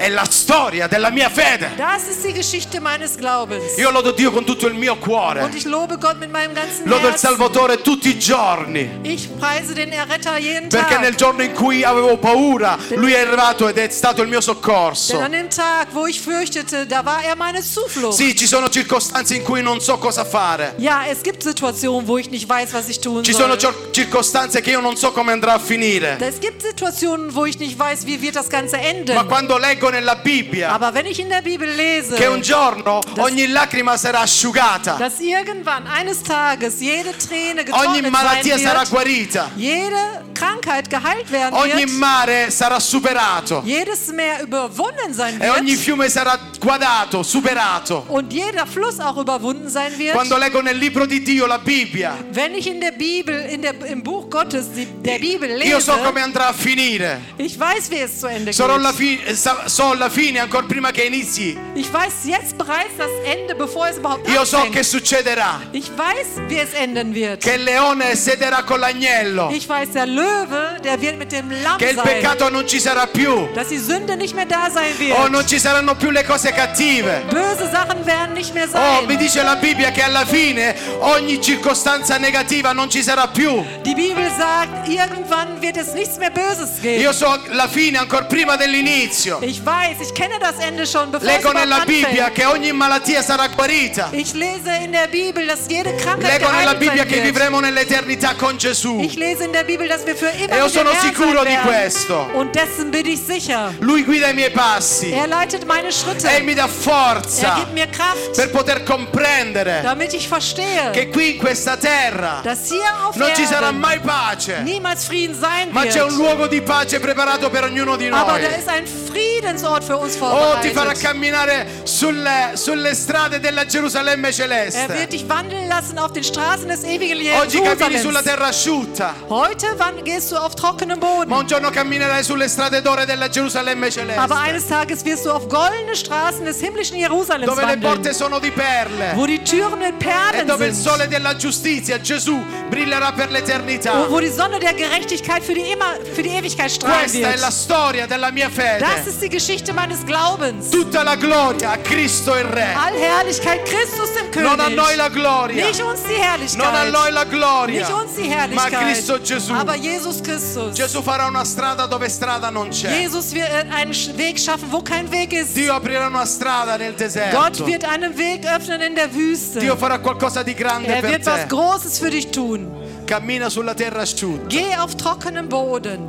storia della mia fede. Das ist die Geschichte meines Glaubens. Io lodo Dio con tutto il mio cuore. Und ich lobe Gott mit meinem ganzen Lodo il Herzen. Salvatore tutti i giorni. Ich preise den Erretter jeden Perché Tag. nel giorno in cui avevo paura, Lui è arrivato ed è stato il mio Denn soccorso. an dem Tag, wo ich fürchtete, da war er meine Zuflucht. Sì, ci sono circostanze in cui non so cosa fare. Ja, es gibt Situationen, wo ich nicht weiß, was ich tun Ci sono soll. cir- circostanze che io non so come andrà a finire. Es gibt Situationen, wo ich nicht weiß, wie wird das Ganze enden. Ma quando leggo nella Bibbia Aber wenn ich in der Bibel lese, che un giorno ogni lacrima sarà asciugata, dass irgendwann eines Tages jede Träne ogni getrocknet sein malattia sarà wird, guarita, jede Krankheit geheilt werden ogni wird, mare sarà superato jedes Meer überwunden sein e ogni wird fiume sarà guadato, superato. und jeder Fluss auch überwunden sein wird. Quando leggo nel libro di Dio la Bibbia, Wenn ich in der Bibel, in der, im Buch Gottes, die, der Bibel io so lese, come andrà a finire. ich weiß, wie es zu Ende Sarò la geht. fi- sa- so la fine ancora prima che inizi. Ich weiß jetzt bereits das Ende, bevor es überhaupt Io so che anfängt. succederà. Ich weiß, wie es enden wird. Che il leone sederà con l'agnello. Ich weiß, der Löwe, der wird mit dem Lamm Che il sein. peccato non ci sarà più. Dass die Sünde nicht mehr da sein wird. Oh, non ci saranno più le cose cattive. Böse Sachen werden nicht mehr Oh, mi sein. dice la Bibbia che alla fine ogni circostanza negativa non ci sarà più. Die Bibel sagt, irgendwann wird es nichts mehr Böses geben. Io so la fine ancora prima dell'inizio. Ich weiß, ich kenne das Ende schon, bevor Leggo es nella überhaupt Bibbia anfängt. che ogni malattia sarà guarita. Ich lese in der Bibel, dass jede Krankheit Leggo nella geheilt Bibbia sein che wird. vivremo nell'eternità con Gesù. Ich lese in der Bibel, dass wir für immer E io mit dem sono Herrn sicuro sein di werden. questo. Und dessen bin ich sicher. Lui guida i miei passi Er leitet meine Schritte. e mi dà Er forza gibt mir Kraft, per poter comprendere damit ich verstehe, che qui in questa terra dass hier auf non ci sarà Erden mai pace, niemals Frieden sein ma c'è un wird. luogo di pace preparato per ognuno di Aber noi. da ist ein Friedensort für uns Oh, ti farà vorbereitet. camminare sulle, sulle strade della Gerusalemme Er wird celeste. dich wandeln lassen auf den Straßen des ewigen Oggi cammini sulla Jerusalems. terra asciutta, Heute wann gehst du auf trockenem ma Boden. un giorno camminerai sulle strade d'oro della Gerusalemme Aber celeste, eines Tages wirst du auf goldene Straßen des himmlischen Jerusalems dove le porte wandeln, sono di perle wo die Türen mit e Perlen dove il sind. sole della giustizia, Gesù, brillerà per l'eternità. Wo, wo die Sonne der Gerechtigkeit für die, immer, für die Ewigkeit strahlen Questa è la wird. storia della mia Das fede. ist die Geschichte meines Glaubens. Tutta la gloria a Cristo il Re. All Herrlichkeit Christus dem Non a noi la König. gloria, Nicht uns die non a Herrlichkeit. noi la gloria, Nicht uns die ma a Herrlichkeit. Cristo Gesù. Aber Jesus Christus. Gesù farà una strada dove strada non c'è. Jesus wird einen Sch- Weg schaffen, wo kein Weg ist. Dio aprirà una strada nel Gott deserto. wird einen Weg öffnen in der Wüste. Dio farà qualcosa di grande Er per wird was te. Großes für dich tun. Cammina sulla terra asciutta. Geh auf trockenem Boden.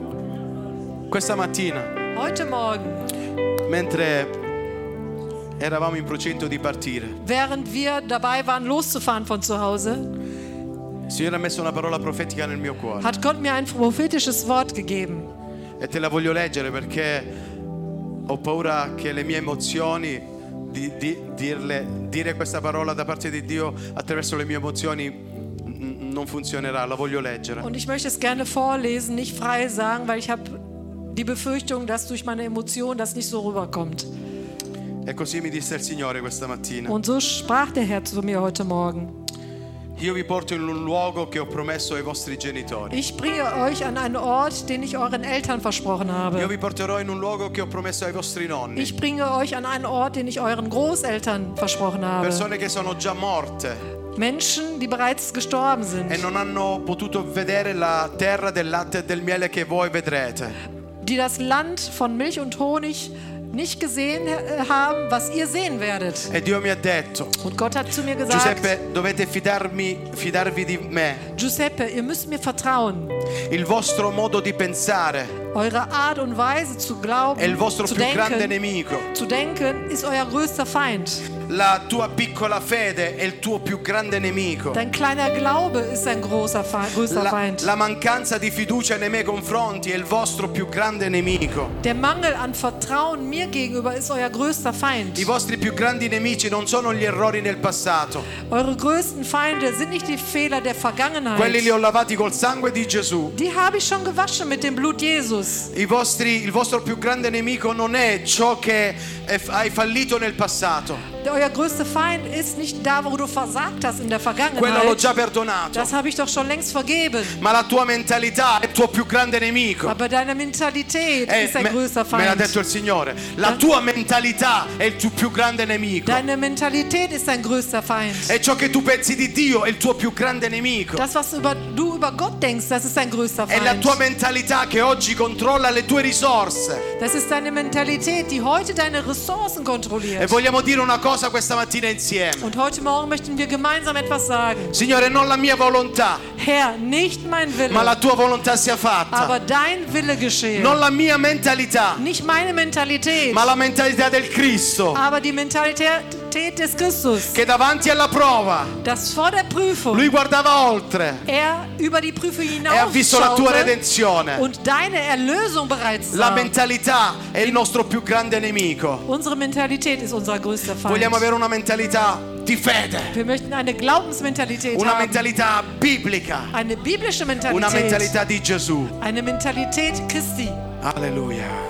Questa mattina, Heute Morgen, mentre eravamo in procinto di partire, während wir dabei waren, loszufahren von zu Hause, il Signore ha messo una parola profetica nel mio cuore hat Gott mir ein prophetisches Wort gegeben. e te la voglio leggere perché ho paura che le mie emozioni di, di dirle, dire questa parola da parte di Dio attraverso le mie emozioni n- non funzionerà. La voglio leggere. Und ich möchte es gerne vorlesen, nicht frei sagen, weil ich habe die Befürchtung, dass durch meine Emotionen das nicht so rüberkommt. E così mi disse il Signore questa mattina: Und so sprach der Herr zu mir heute Morgen. io vi porto in un luogo che ho promesso ai vostri genitori. Ich bringe euch an einen Ort, den ich euren Eltern versprochen Io habe. vi porterò in un luogo che ho promesso ai vostri nonni. Ich bringe euch an einen Ort, den ich euren Großeltern versprochen habe. Persone che sono già morte Menschen, die bereits gestorben e sind, non hanno potuto vedere la terra del latte e del miele che voi vedrete. die das Land von Milch und Honig nicht gesehen äh, haben, was ihr sehen werdet. E Dio mi ha detto: Und Gott hat zu mir gesagt, Giuseppe, dovete fidarmi, fidarvi di me. Giuseppe, ihr müsst mir vertrauen. Il vostro modo di pensare Eure Art und Weise zu glauben, è il vostro zu più grande denken, nemico. zu denken, ist euer größter Feind. La tua piccola fede è il tuo più grande nemico. Dein kleiner Glaube ist ein großer Feind, größter La, Feind. la mancanza di fiducia nei miei confronti è il vostro più grande nemico. Der Mangel an Vertrauen mir gegenüber ist euer größter Feind. I vostri più grandi nemici non sono gli errori nel passato. Eure größten Feinde sind nicht die Fehler der Vergangenheit. Quelli li ho lavati col sangue di Gesù. Die habe ich schon gewaschen mit dem Blut Jesus. I vostri, il vostro più grande nemico non è ciò che è- hai fallito nel passato. Euer größter Feind ist nicht da, wo du versagt hast in der Quello l'ho già Vergangenheit. perdonato. Das habe ich doch schon längst vergeben. Ma la tua mentalità è il tuo più grande nemico. Aber deine Mentalität Eh, ist ein me, größter me l'ha Feind. detto il Signore. La tua mentalità è il tuo più grande nemico. Deine Mentalität ist dein größter Feind. E ciò che tu pensi di Dio è il tuo più grande nemico. Das, was über, du über Gott denkst, das ist dein größter È la Feind. tua mentalità che oggi controlla le tue risorse. Das ist deine Mentalität, die heute deine Ressourcen E kontrolliert. vogliamo dire una cosa questa mattina insieme. Und heute Morgen möchten wir gemeinsam etwas sagen. Signore, non la mia volontà, Herr, nicht mein ma la Wille, tua volontà sia fatta. aber dein Wille geschehe. Non la mia mentalità, Nicht meine Mentalität, ma la mentalità del Cristo, aber die Mentalität des Christus, che davanti alla prova das vor der Prüfung lui guardava oltre er über die Prüfung e ha visto la tua hinausschaute redenzione. und deine Erlösung bereits La sah. mentalità è il nostro più grande nemico. Unsere Mentalität ist unser größter Feind. Vogliamo avere una mentalità di fede, Wir möchten eine Glaubensmentalität una haben, mentalità biblica, eine biblische una Mentalität, mentalità di Gesù. eine Mentalität Christi. Alleluia.